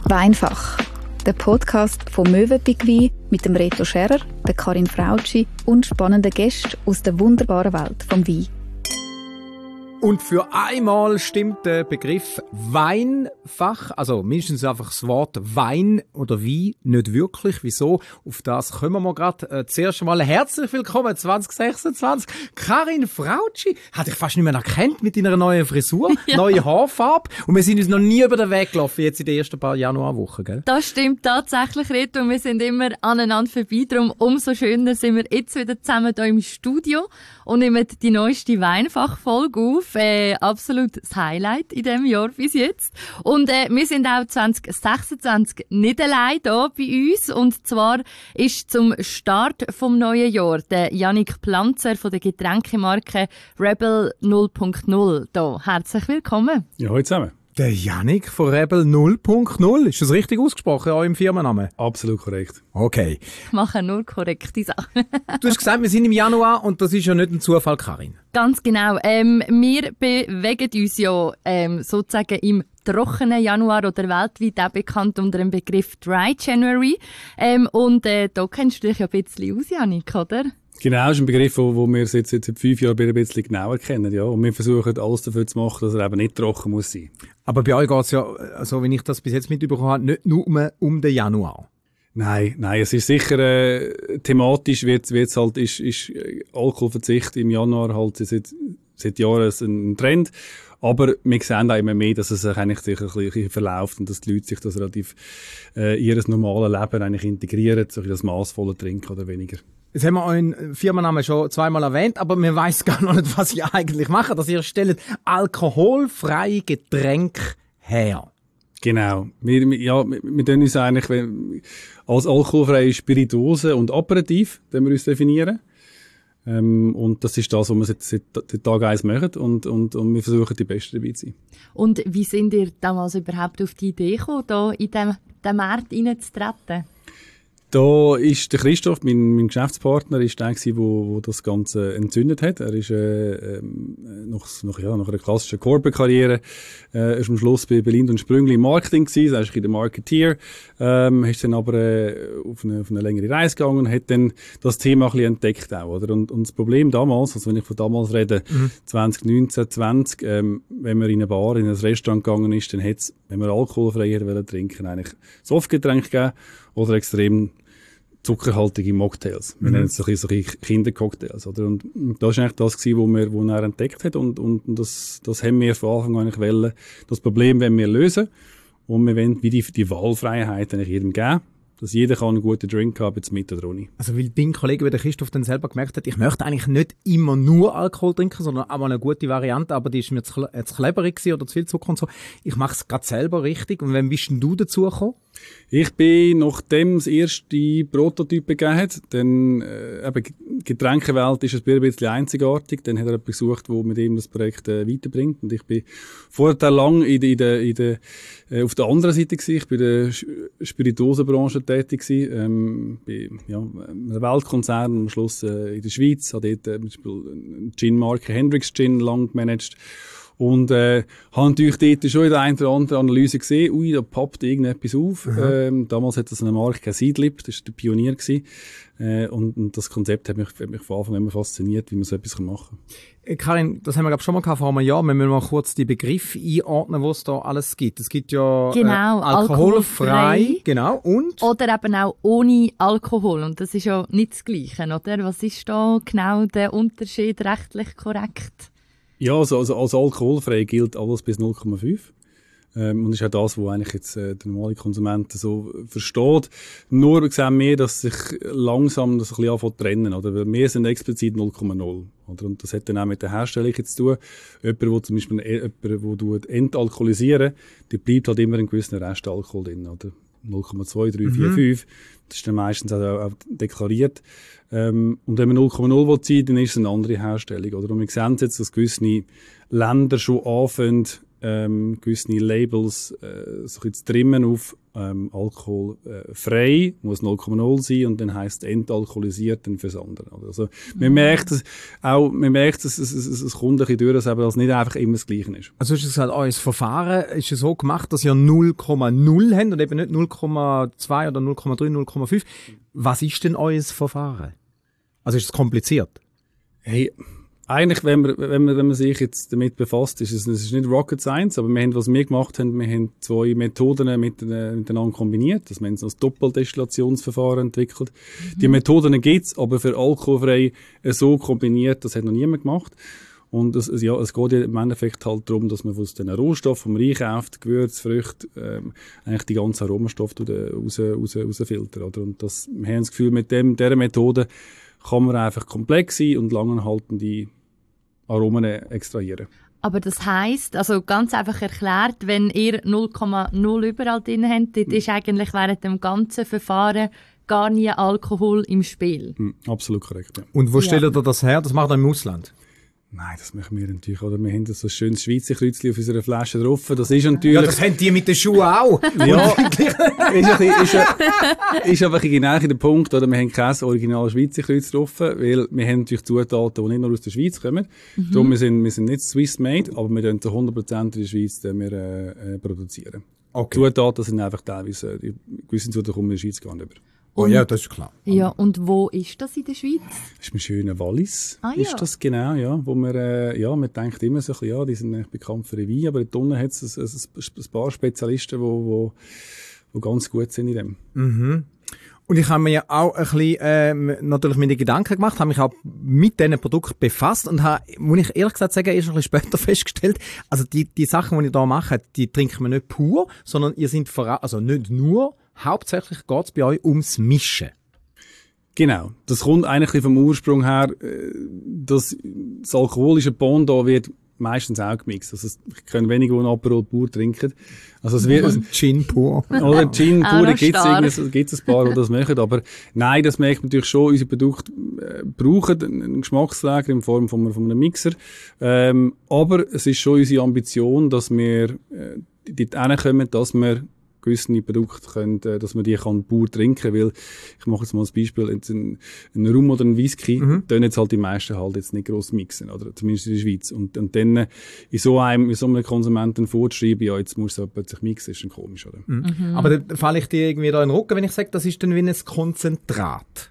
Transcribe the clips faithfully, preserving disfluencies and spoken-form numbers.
Weinfach, der Podcast von Möwenpick Wein mit dem Reto Scherer, der Karin Frautschi und spannenden Gästen aus der wunderbaren Welt vom Wein. Und für einmal stimmt der Begriff Weinfach, also mindestens einfach das Wort Wein oder Wein, nicht wirklich. Wieso? Auf das kommen wir gerade. Äh, zuerst einmal herzlich willkommen zwanzig sechsundzwanzig. Karin Frautschi hat dich fast nicht mehr erkannt mit deiner neuen Frisur, ja. Neue Haarfarbe. Und wir sind uns noch nie über den Weg gelaufen, jetzt in den ersten paar Januarwochen, gell? Das stimmt tatsächlich, Reto. Wir sind immer aneinander vorbei. Darum umso schöner sind wir jetzt wieder zusammen hier im Studio und nehmen die neueste Weinfach-Folge auf. Äh, absolut das Highlight in diesem Jahr bis jetzt. Und äh, wir sind auch zwanzig sechsundzwanzig nicht allein hier bei uns. Und zwar ist zum Start vom neuen Jahr der Yannick Planzer von der Getränkemarke Rebel null Punkt null da. Herzlich willkommen. Ja, hallo zusammen. Der Yannick von Rebel null Punkt null. Ist das richtig ausgesprochen, auch im Firmennamen? Absolut korrekt. Okay. Ich mache nur korrekte Sachen. Du hast gesagt, wir sind im Januar und das ist ja nicht ein Zufall, Karin. Ganz genau. Ähm, wir bewegen uns ja ähm, sozusagen im trockenen Januar oder weltweit auch bekannt unter dem Begriff Dry January. Ähm, und äh, da kennst du dich ja ein bisschen aus, Yannick, oder? Genau, das ist ein Begriff, den wir seit, seit fünf Jahren ein bisschen genauer kennen. Ja. Und wir versuchen alles dafür zu machen, dass er eben nicht trocken muss sein. Aber bei euch geht es ja, also wenn ich das bis jetzt mitbekommen habe, nicht nur um, um den Januar. Nein, nein, es ist sicher äh, thematisch, wird es halt, ist, ist Alkoholverzicht im Januar halt seit, seit Jahren ein Trend. Aber wir sehen auch immer mehr, dass es sich eigentlich sich ein bisschen verläuft und dass die Leute sich das relativ äh, ihr normales Leben eigentlich integrieren, so das massvolle Trinken oder weniger. Jetzt haben wir euren Firmennamen schon zweimal erwähnt, aber wir weiss gar noch nicht, was ihr eigentlich macht. Also ihr stellt alkoholfreie Getränke her. Genau. Wir, ja, wir, wir tun uns eigentlich wenn, als alkoholfreie Spirituose und Aperitif, den wir uns definieren. Ähm, und das ist das, was wir seit, seit, seit Tag eins machen und, und, und wir versuchen, die Besten dabei zu sein. Und wie sind ihr damals überhaupt auf die Idee gekommen, da in den, den Markt reinzutreten? Da ist der Christoph, mein, mein Geschäftspartner, ist der, der wo, wo das Ganze entzündet hat. Er ist äh, ähm, nach, nach, ja, nach einer klassischen Corporate-Karriere äh, ist am Schluss bei Berlin und Sprüngli im Marketing gewesen. Er ist ein der Marketeer, ähm, ist dann aber äh, auf, eine, auf eine längere Reise gegangen und hat dann das Thema ein bisschen entdeckt auch, oder? Und, und das Problem damals, also wenn ich von damals rede, mhm. zwanzig neunzehn, zwanzig, ähm, wenn man in eine Bar, in ein Restaurant gegangen ist, dann hätte es, wenn man alkoholfreier wollen trinken, eigentlich Softgetränke gegeben oder extrem zuckerhaltige Mocktails. Wir mhm. nennen es so ein bisschen Kindercocktails, oder? Und das war eigentlich das gewesen, was wir, was er entdeckt hat. Und, und das, das haben wir von Anfang an eigentlich wollen. Das Problem wollen wir lösen. Und wir wollen wie die, die Wahlfreiheit eigentlich jedem geben. Dass jeder kann einen guten Drink haben, jetzt mit oder ohne. Also, weil dein Kollege, wie der Christoph dann selber gemerkt hat, ich möchte eigentlich nicht immer nur Alkohol trinken, sondern auch mal eine gute Variante, aber die ist mir zu, zu kleberig gewesen oder zu viel Zucker und so. Ich mache es gerade selber richtig. Und wann bist denn du dazu gekommen? Ich bin, nachdem es erste Prototypen gegeben hat, dann, äh, eben, Getränkewelt ist ein bisschen einzigartig, dann hat er jemanden gesucht, der mit ihm das Projekt äh, weiterbringt. Und ich bin vorher lang in der, in der, in der, äh, auf der anderen Seite gewesen. Ich bin in der Spirituosenbranche tätig gewesen, ähm, bei, ja, einem Weltkonzern, am Schluss äh, in der Schweiz, habe dort äh, zum Beispiel eine Gin-Marke Hendrix Gin lang gemanagt. Und äh, habe natürlich dort schon in der einen oder anderen Analyse gesehen, ui, da poppt irgendetwas auf. Ähm, damals hat das eine Marke Seedlip, das war der Pionier gewesen. Äh, und, und das Konzept hat mich, hat mich von Anfang an immer fasziniert, wie man so etwas machen kann. Karin, das haben wir glaub, schon mal gehabt vor einem Jahr. Wir müssen mal kurz die Begriffe einordnen, was es da alles gibt. Es gibt ja genau, äh, alkoholfrei, alkoholfrei, genau, und? Oder eben auch ohne Alkohol. Und das ist ja nicht das Gleiche, oder? Was ist da genau der Unterschied rechtlich korrekt? Ja, also, also als alkoholfrei gilt alles bis null Komma fünf. Ähm, und das ist auch das, was eigentlich jetzt äh, der normale Konsument so versteht. Nur sehen wir, dass sich langsam das ein bisschen anfängt zu trennen. Oder? Weil wir sind explizit null Komma null. Oder? Und das hat dann auch mit der Herstellung zu tun. Jemand, der zum Beispiel jemand, der entalkoholisieren, der bleibt halt immer ein gewisser Restalkohol drin. Oder? null Komma zwei, drei, vier, fünf. Das ist dann meistens auch, auch deklariert. Ähm, und wenn man null Komma null will, dann ist es eine andere Herstellung. Oder? Und wir sehen jetzt, dass gewisse Länder schon anfangen, ähm, gewisse Labels äh, so ein bisschen trimmen auf ähm, Alkohol äh, frei, muss null Komma null sein und dann heisst entalkoholisiert dann fürs andere. Also mhm. man merkt es auch, man merkt es, es, es, es kommt ein bisschen durch, dass es nicht einfach immer das Gleiche ist. Also hast du gesagt, euer Verfahren ist so gemacht, dass ihr null Komma null habt und eben nicht null Komma zwei oder null Komma drei, null Komma fünf. Was ist denn euer Verfahren? Also ist es kompliziert? Hey, eigentlich, wenn man, wenn man, wenn man sich jetzt damit befasst, ist es, es ist nicht Rocket Science, aber wir haben, was wir gemacht haben, wir haben zwei Methoden miteinander kombiniert. Das haben so ein Doppeldestillationsverfahren entwickelt. Mhm. Die Methoden gibt's, aber für alkoholfrei so kombiniert, das hat noch niemand gemacht. Und es, ja, es geht ja im Endeffekt halt darum, dass man aus den Rohstoffen, die man einkauft, Gewürze, Früchte, ähm, eigentlich die ganzen Aromastoffe raus, raus, rausfiltern, oder? Und das, wir haben das Gefühl, mit dem, dieser Methode kann man einfach komplex sein und langanhaltende Aromen extrahieren. Aber das heisst, also ganz einfach erklärt, wenn ihr null Komma null überall drin habt, dort ist eigentlich während dem ganzen Verfahren gar nie Alkohol im Spiel. Mhm, absolut korrekt, ja. Und wo ja. stellt ihr das her? Das macht ihr im Ausland? Nein, das machen wir natürlich. Oder wir haben so ein schönes Schweizer Kreuzchen auf unserer Flasche drauf. Das ist natürlich... Ja, das haben die mit den Schuhen auch. Ja, ist, ein, ist, ein, ist aber genau der Punkt, oder? Wir haben kein originales Schweizer Kreuz drauf, weil wir haben natürlich Zutaten, die nicht nur aus der Schweiz kommen. Mhm. Darum, wir sind, wir sind nicht Swiss-made, aber wir können zu hundert Prozent in der Schweiz wir, äh, produzieren. Okay. Zutaten sind einfach teilweise, die gewissen Zutaten kommen in der Schweiz gar nicht über. Oh ja, das ist klar. Ja, und wo ist das in der Schweiz? Das ist im schönen Wallis. Ah, ja. Ist das genau, ja. Wo man, äh, ja, man denkt immer so, ja, die sind eigentlich bekannt für Wein, aber da unten hat es ein, ein, ein paar Spezialisten, die wo, wo, wo ganz gut sind in dem. Mhm. Und ich habe mir ja auch ein bisschen, ähm, natürlich meine Gedanken gemacht, habe mich auch mit diesen Produkten befasst und habe, muss ich ehrlich gesagt sagen, erst ein bisschen später festgestellt, also die, die Sachen, die ich da mache, die trinken wir nicht pur, sondern ihr seid vor allem, also nicht nur, hauptsächlich geht es bei euch ums Mischen. Genau. Das kommt eigentlich vom Ursprung her, dass das alkoholische Pendant wird meistens auch gemixt. Also es können wenige, die einen Aperol pur trinken. Also es wird also Gin pur. Oder Gin pur, da gibt es ein paar, die das machen. Aber nein, das merkt man natürlich schon. Unsere Produkte äh, brauchen einen Geschmacksträger in Form von, von einem Mixer. Ähm, aber es ist schon unsere Ambition, dass wir äh, dort hinkommen, dass wir gewisse Produkte können, dass man die kann pur trinken, weil ich mache jetzt mal ein Beispiel, ein, ein Rum oder ein Whisky, mhm. dann jetzt halt die meisten halt jetzt nicht gross mixen, oder zumindest in der Schweiz. Und, und dann in so einem, in so einem Konsumenten vorzuschreiben, ja, jetzt muss es plötzlich mixen, ist dann komisch, oder? Mhm. Mhm. Aber dann falle ich dir irgendwie da in den Rücken, wenn ich sage, das ist dann wie ein Konzentrat.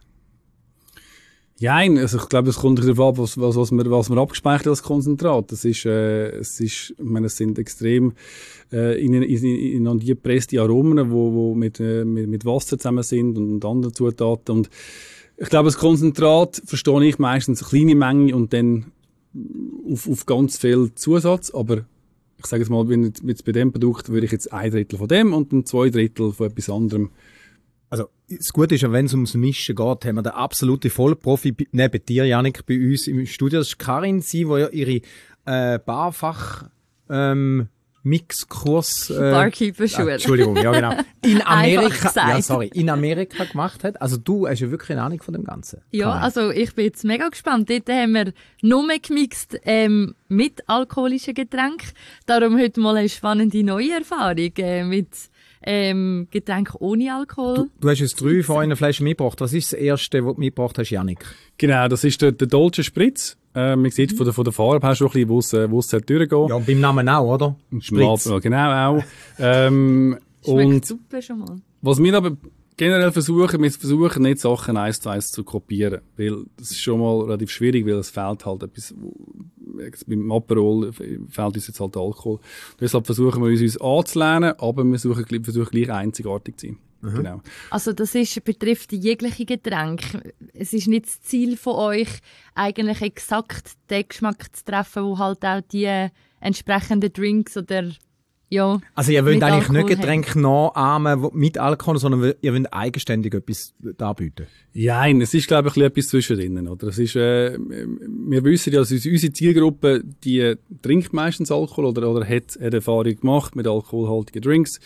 Ja, nein, also ich glaube, es kommt darauf ab, was, was, was, man, was man abgespeichert als Konzentrat. Das ist, äh, es ist, ich meine, es sind extrem äh, in, in, in, in die gepresste Aromen, wo, wo mit, äh, mit, mit Wasser zusammen sind und, und anderen Zutaten. Und ich glaube, das Konzentrat verstehe ich meistens eine kleine Menge und dann auf, auf ganz viel Zusatz. Aber ich sage jetzt mal, wenn jetzt bei dem Produkt würde ich jetzt ein Drittel von dem und dann zwei Drittel von etwas anderem. Also, das Gute ist ja, wenn es ums Mischen geht, haben wir den absoluten Vollprofi neben dir, Jannik, bei uns im Studio. Das ist Karin, sie, die ja ihre äh, Barfach ähm, Mixkurs äh, Barkeeper-Schule. Äh, Entschuldigung, ja genau. In Amerika, ja sorry, in Amerika gemacht hat. Also du hast ja wirklich eine Ahnung von dem Ganzen. Ja, Karin. Also ich bin jetzt mega gespannt. Dort haben wir nur gemixt ähm, mit alkoholischen Getränken. Darum heute mal eine spannende neue Erfahrung äh, mit Ähm, Getränke ohne Alkohol. Du, du hast jetzt drei von einer Flasche mitgebracht. Was ist das erste, was du mitgebracht hast, Jannik? Genau, das ist der, der Dolce Spritz. Äh, man sieht mhm. von der, von der Farbe hast du ein bisschen, wo es, wo es durchgeht. Ja, und beim Namen auch, oder? Spritz. Ja, genau auch. ähm, Schmeckt und super schon mal. Was wir aber generell versuchen, wir versuchen nicht Sachen eins zu eins zu kopieren. Weil das ist schon mal relativ schwierig, weil es fehlt halt etwas, beim Aperol fehlt uns jetzt halt Alkohol. Deshalb versuchen wir uns, uns anzulernen, aber wir versuchen, versuchen gleich einzigartig zu sein. Mhm. Genau. Also das ist, betrifft jegliche Getränke. Es ist nicht das Ziel von euch, eigentlich exakt den Geschmack zu treffen, wo halt auch die entsprechenden Drinks oder ja, also ihr wollt eigentlich Alkohol nicht Getränke nachahmen mit Alkohol, sondern ihr wollt eigenständig etwas darbieten? Ja, nein, es ist, glaube ich, etwas zwischendrin, oder? Es ist, äh, wir wissen ja, dass unsere Zielgruppe, die trinkt meistens Alkohol oder, oder hat, hat Erfahrung gemacht mit alkoholhaltigen Drinks.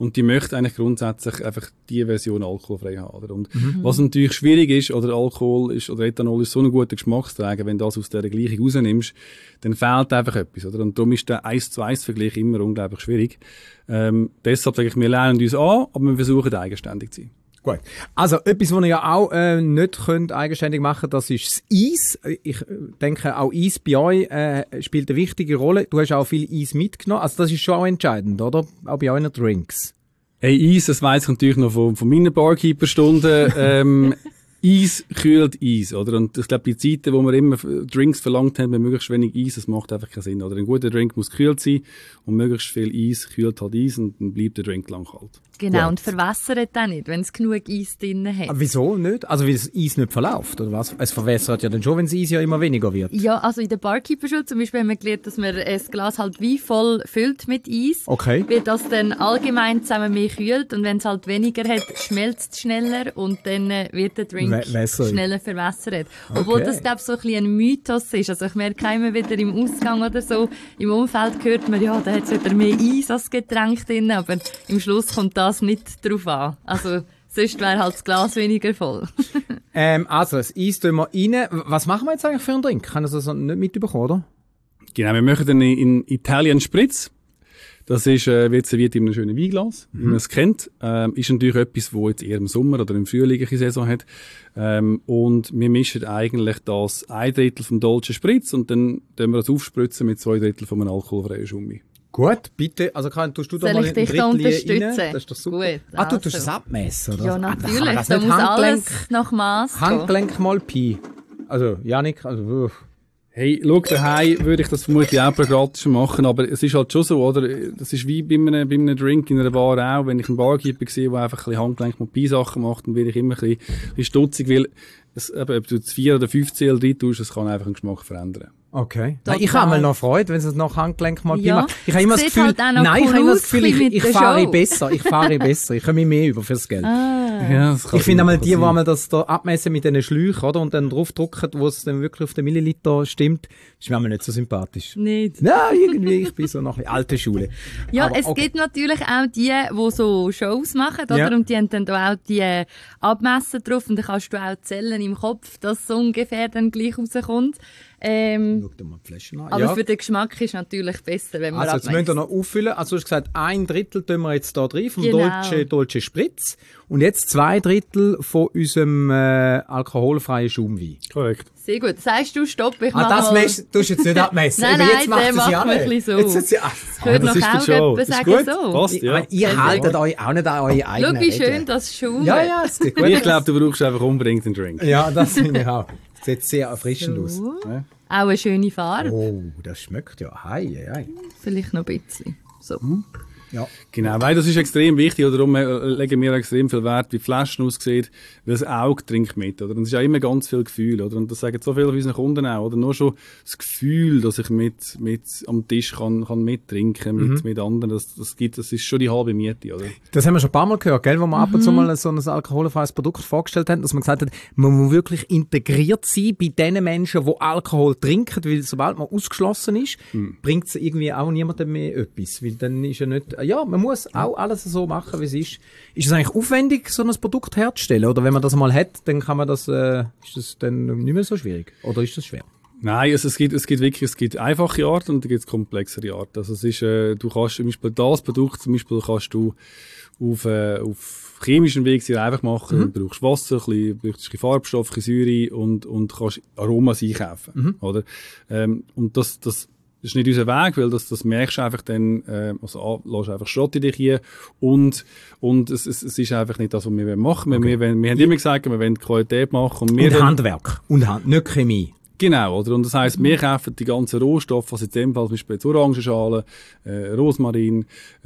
und die möchte eigentlich grundsätzlich einfach die Version alkoholfrei haben. Oder? Und mhm. was natürlich schwierig ist, oder Alkohol ist, oder Ethanol ist so ein guter Geschmacksträger, wenn du das aus dieser Gleichung rausnimmst, dann fehlt einfach etwas. Oder? Und darum ist der eins zu eins Vergleich immer unglaublich schwierig. Ähm, deshalb sage ich, wir lernen uns an, aber wir versuchen eigenständig zu sein. Gut. Also, etwas, was ihr ja auch äh, nicht könnt eigenständig machen, das ist das Eis. Ich denke, auch Eis bei euch äh, spielt eine wichtige Rolle. Du hast auch viel Eis mitgenommen. Also, das ist schon auch entscheidend, oder? Auch bei euren Drinks. Hey, Eis, das weiss ich natürlich noch von, von meinen Barkeeper-Stunden. ähm, Eis kühlt Eis, oder? Und ich glaube, die Zeiten, wo wir immer Drinks verlangt haben, mit möglichst wenig Eis, das macht einfach keinen Sinn, oder? Ein guter Drink muss gekühlt sein und möglichst viel Eis kühlt halt Eis und dann bleibt der Drink lang kalt. Genau, Gut. und verwässert dann nicht, wenn es genug Eis drin hat. Aber wieso nicht? Also, weil das Eis nicht verläuft, oder was? Es verwässert ja dann schon, wenn das Eis ja immer weniger wird. Ja, also in der Barkeeper-Schule zum Beispiel haben wir gelernt, dass man ein Glas halt wie voll füllt mit Eis. Okay. Weil das dann allgemein zusammen mehr kühlt und wenn es halt weniger hat, schmelzt es schneller und dann äh, wird der Drink We- schneller verwässert. Obwohl Okay. das, glaube ich, so ein bisschen ein Mythos ist. Also ich merke immer wieder im Ausgang oder so, im Umfeld hört man, ja, da hat es wieder mehr Eis als Getränk drin, aber im Schluss kommt das nicht drauf an. Also sonst wäre halt das Glas weniger voll. Ähm, also, das Eis tun wir rein. Was machen wir jetzt eigentlich für einen Drink? Kann ich das also nicht mitbekommen, oder? Genau, wir machen dann in Italian Spritz. Das ist, äh, wird serviert in einem schönen Weinglas, mhm. wie man es kennt. Ähm, ist natürlich etwas, wo jetzt eher im Sommer oder im Frühling eine Saison hat. Ähm, und wir mischen eigentlich das ein Drittel vom Dolce Spritz und dann tun wir das aufspritzen mit zwei Drittel von einem alkoholfreien Schummi. Gut, bitte. Also, Karin, tust du da Soll mal ich ein dich da Drittel unterstützen? rein? Das ist doch super. Gut, ah, du tust also. das abmessen, oder? Ja, Ah, natürlich. kann man das Da nicht muss Handgelenk, alles nach Maß gehen. Handgelenk mal Pi. Also, Janik, also, uff. Hey, schau, daheim würde ich das vermutlich auch pragmatischer machen, aber es ist halt schon so, oder? Das ist wie bei einem, bei einem Drink in einer Bar auch. Wenn ich einen Barkeeper sehe, der einfach ein bisschen Handgelenk mit Pi-Sachen macht, dann werde ich immer ein bisschen, ein bisschen stutzig, weil es, eben, ob du jetzt vier oder fünf C L rein tust, das kann einfach den Geschmack verändern. Okay. Total. Nein, ich habe mal noch Freude, wenn es nach Handgelenk mal Ja. macht. Ich habe immer das Sieht Gefühl, halt auch noch nein, ich cool habe immer das aus, Gefühl, ich, mit ich der fahre Show. besser, ich fahre besser, ich komme mehr über fürs Geld. Ah. Ja, das kann Ich finde einmal die, passieren. wo man das da abmessen mit diesen Schläuchen, oder? Und dann draufdrücken, wo es dann wirklich auf den Milliliter stimmt, ist mir einmal nicht so sympathisch. Nicht. Nein, irgendwie, ich bin so noch ein bisschen alte Schule. Ja, Aber es okay. gibt natürlich auch die, die so Shows machen, oder? Ja. Und die haben dann da auch die äh, Abmessen drauf und dann kannst du auch zählen im Kopf, dass so ungefähr dann gleich rauskommt. Ähm, Schau dir mal die Flaschen an. aber Ja. für den Geschmack ist natürlich besser, wenn man Also jetzt müsst ihr noch auffüllen. Also du hast gesagt, ein Drittel tun wir jetzt da drin vom Genau. Dolce, Dolce Spritz. Und jetzt zwei Drittel von unserem äh, alkoholfreien Schaumwein. Korrekt. Sehr gut. Sagst du, stopp, ich Ah, mach das mal... mess, tust du jetzt nicht abmessen. Nein, Eben, nein, jetzt macht der es macht ja mir nicht. ein bisschen so. Jetzt ist sie, ah, Hört das noch ist auch gut schon. jemand Ist sagen gut. so. Passt, ich, ja. meine, ihr haltet euch auch nicht an eure eigenen Schau, wie schön Regeln. das Schaum Ja, ja, es geht gut. Ich glaube, du brauchst einfach unbedingt einen Drink. Ja, das finde ich auch. Sieht sehr erfrischend aus. So. Ja. Auch eine schöne Farbe. Oh, das schmeckt ja. Hei, hei. Vielleicht noch ein bisschen. So. Ja. Genau, weil das ist extrem wichtig, oder darum äh, legen wir extrem viel Wert, wie die Flaschen aussehen, weil das Auge trinkt mit, oder? Und es ist ja immer ganz viel Gefühl, oder? Und das sagen so viele von unseren Kunden auch, oder? Nur schon das Gefühl, dass ich mit, mit am Tisch kann, kann mittrinken, mit, Mhm. mit anderen, das, das gibt, das ist schon die halbe Miete, oder? Das haben wir schon ein paar Mal gehört, gell? Wo wir ab und zu mal so ein alkoholfreies Produkt vorgestellt haben, dass man gesagt hat, man muss wirklich integriert sein bei den Menschen, die Alkohol trinken, weil sobald man ausgeschlossen ist, bringt es irgendwie auch niemandem mehr etwas. Weil dann ist ja nicht, ja, man muss auch alles so machen, wie es ist. Ist es eigentlich aufwendig, so ein Produkt herzustellen? Oder wenn man das mal hat, dann kann man das, äh, ist das dann nicht mehr so schwierig? Oder ist das schwer? Nein, also es gibt, es gibt wirklich, es gibt einfache Arten und dann gibt es komplexere Arten. Also es ist, äh, du kannst zum Beispiel das Produkt, zum Beispiel kannst du auf, äh, auf chemischen Weg sehr einfach machen. Mhm. Du brauchst Wasser, ein bisschen, brauchst ein bisschen Farbstoff, ein bisschen Säure und, und kannst Aromas einkaufen, Mhm. oder? Ähm, und das, das, Das ist nicht unser Weg, weil das, das merkst du einfach dann, äh, also A, lässt einfach Schrott in dich hier und, und es, es, es ist einfach nicht das, was wir machen wollen. Okay. Wir, wir, wir haben immer gesagt, wir wollen Qualität machen und wir Und wollen- Handwerk. Und Hand, nicht Chemie. Genau, oder? Und das heisst, wir kaufen die ganzen Rohstoffe, also in dem Fall zum Beispiel jetzt Orangenschalen, äh, Rosmarin,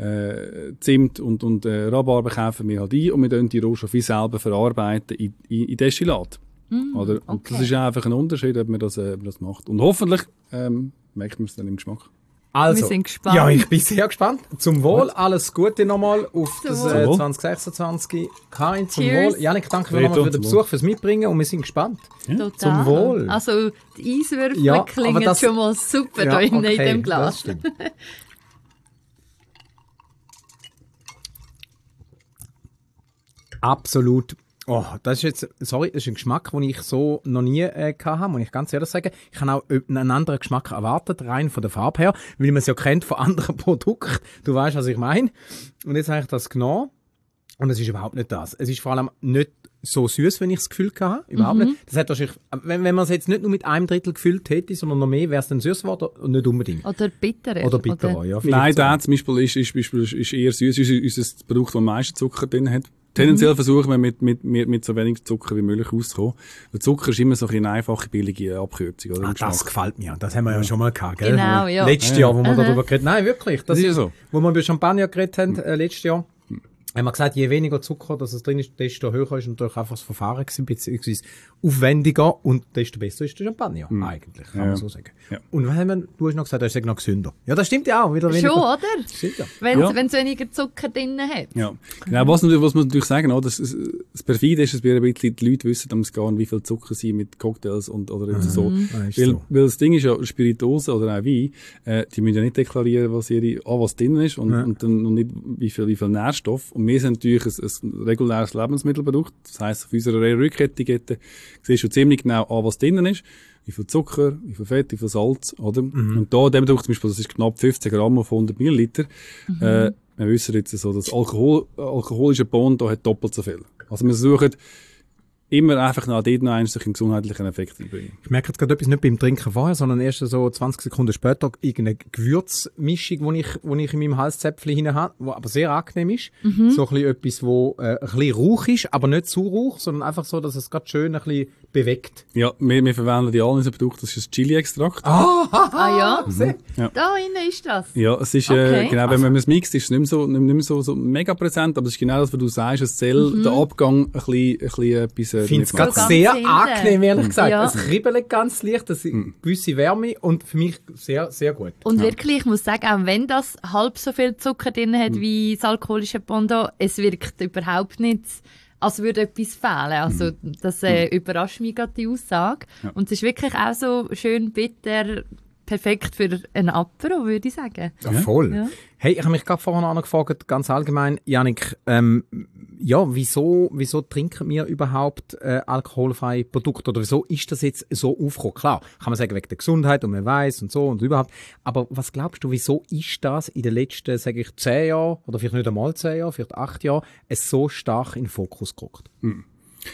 äh, Zimt und, und äh, Rhabarber kaufen wir halt ein und wir dann die Rohstoffe selber verarbeiten in, in, in Destillat. Mm, oder? Und okay. das ist einfach ein Unterschied, ob man das, äh, ob man das macht. Und hoffentlich ähm, merkt man es dann im Geschmack. Also, Wir sind gespannt. Ja, ich bin sehr gespannt. Zum Wohl, alles Gute nochmal auf Zum das Wohl. äh, Zum Wohl. zwanzig sechsundzwanzig. Karin, zum Cheers. Wohl. Janik, danke Reto, nochmal für den zum Besuch, Wohl. fürs Mitbringen und wir sind gespannt. Total. Zum Wohl. Also, die Eiswürfel Ja, aber klingen das- schon mal super da in, in dem das Glas. stimmt. Absolut. Oh, das ist jetzt, sorry, das ist ein Geschmack, den ich so noch nie äh, hatte, muss ich ganz ehrlich sagen. Ich habe auch einen anderen Geschmack erwartet, rein von der Farbe her, weil man es ja kennt von anderen Produkten. Du weißt, was ich meine. Und jetzt habe ich das genommen und es ist überhaupt nicht das. Es ist vor allem nicht so süß, wenn ich das Gefühl hatte. Überhaupt Mhm. nicht. Das hat wahrscheinlich, wenn, wenn man es jetzt nicht nur mit einem Drittel gefüllt hätte, sondern noch mehr, wäre es dann süß geworden und nicht unbedingt. Oder bitterer. Oder bitterer, ja. Nein, vielleicht so. der zum Beispiel ist, ist, ist, ist eher süß. Ist unser Produkt, das am meisten Zucker drin hat. Tendenziell mhm. versuchen wir mit, mit, mit, mit so wenig Zucker wie möglich auszukommen. Weil Zucker ist immer so eine einfache, billige Abkürzung. Oder? Ah, das gefällt mir. Das haben wir ja, ja schon mal gehabt, gell? Genau, ja. Letztes Jahr, wo wir darüber geredet haben. Nein, wirklich. Das, das ist ja so. Wo wir über Champagner geredet haben, äh, letztes Jahr. Haben wir gesagt, je weniger Zucker, dass es drin ist, desto höher ist natürlich einfach das Verfahren gewesen, beziehungsweise aufwendiger und desto besser ist der Champagner, mhm. eigentlich, kann ja. man so sagen. Ja. Und was haben wir, du hast noch gesagt, er ist noch gesünder. Ja, das stimmt ja auch. Wieder weniger. Schon, oder? Stimmt, ja. Wenn ja. es weniger Zucker drin hat. Ja, genau. Was, was man natürlich sagen, oder, das, das Perfide ist, dass wir ein bisschen die Leute wissen, dass gar nicht, wie viel Zucker sie mit Cocktails und, oder mhm. so. Mhm. Weil, so. weil das Ding ist ja, Spirituose oder auch Wein, äh, die müssen ja nicht deklarieren, was ihre, ah, was drin ist und, ja. und dann, und nicht, wie viel, wie viel Nährstoff. Und wir sind natürlich ein, ein reguläres Lebensmittelprodukt. Das heisst, auf unserer Rücketikette siehst du ziemlich genau an, was drin ist. Wie viel Zucker, wie viel Fett, wie viel Salz, oder? Mhm. Und da, dem Produkt zum Beispiel, das ist knapp fünfzehn Gramm auf hundert Milliliter. Mhm. Äh, wir wissen jetzt so, dass Alkohol, alkoholische Bohnen da hat doppelt so viel. Also wir versuchen immer einfach nach dort noch einen gesundheitlichen Effekt einbringen. Ich merke jetzt gerade etwas nicht beim Trinken vorher, sondern erst so zwanzig Sekunden später irgendeine Gewürzmischung, die ich, die ich in meinem Halszäpfchen hinein habe, die aber sehr angenehm ist. Mhm. So ein bisschen etwas, wo äh, ein bisschen Rauch ist, aber nicht zu Rauch, sondern einfach so, dass es gerade schön ein bisschen bewegt. Ja, wir, wir verwenden die alle in unserem Produkt, das ist ein Chili-Extrakt. Ah, ah ja? Mhm. ja? Da innen ist das? Ja, es ist, okay. äh, genau, wenn man es mixt, ist es nicht mehr so, nicht mehr so, so mega präsent, aber es ist genau das, was du sagst, es zählt mhm. der Abgang ein bisschen, ein bisschen etwas... Ich finde es gerade sehr angenehm, ehrlich gesagt. Ja. Es kribbelt ganz leicht, es ist eine gewisse Wärme und für mich sehr, sehr gut. Und ja. wirklich, ich muss sagen, auch wenn das halb so viel Zucker drin hat mhm. wie das alkoholische Bondo, es wirkt überhaupt nicht, als würde etwas fehlen. Also das äh, überrascht mich gerade, die Aussage. Ja. Und es ist wirklich auch so schön bitter, perfekt für ein Apero, würde ich sagen. Ja, voll. Ja. Hey, ich habe mich gerade vorhin auch noch gefragt, ganz allgemein, Jannik, ähm, ja, wieso, wieso trinken wir überhaupt äh, alkoholfreie Produkte? Oder wieso ist das jetzt so aufgekommen? Klar, kann man sagen, wegen der Gesundheit und man weiss und so und überhaupt. Aber was glaubst du, wieso ist das in den letzten, sage ich, zehn Jahren, oder vielleicht nicht einmal zehn Jahren, vielleicht acht Jahren, es so stark in den Fokus gerückt? Hm.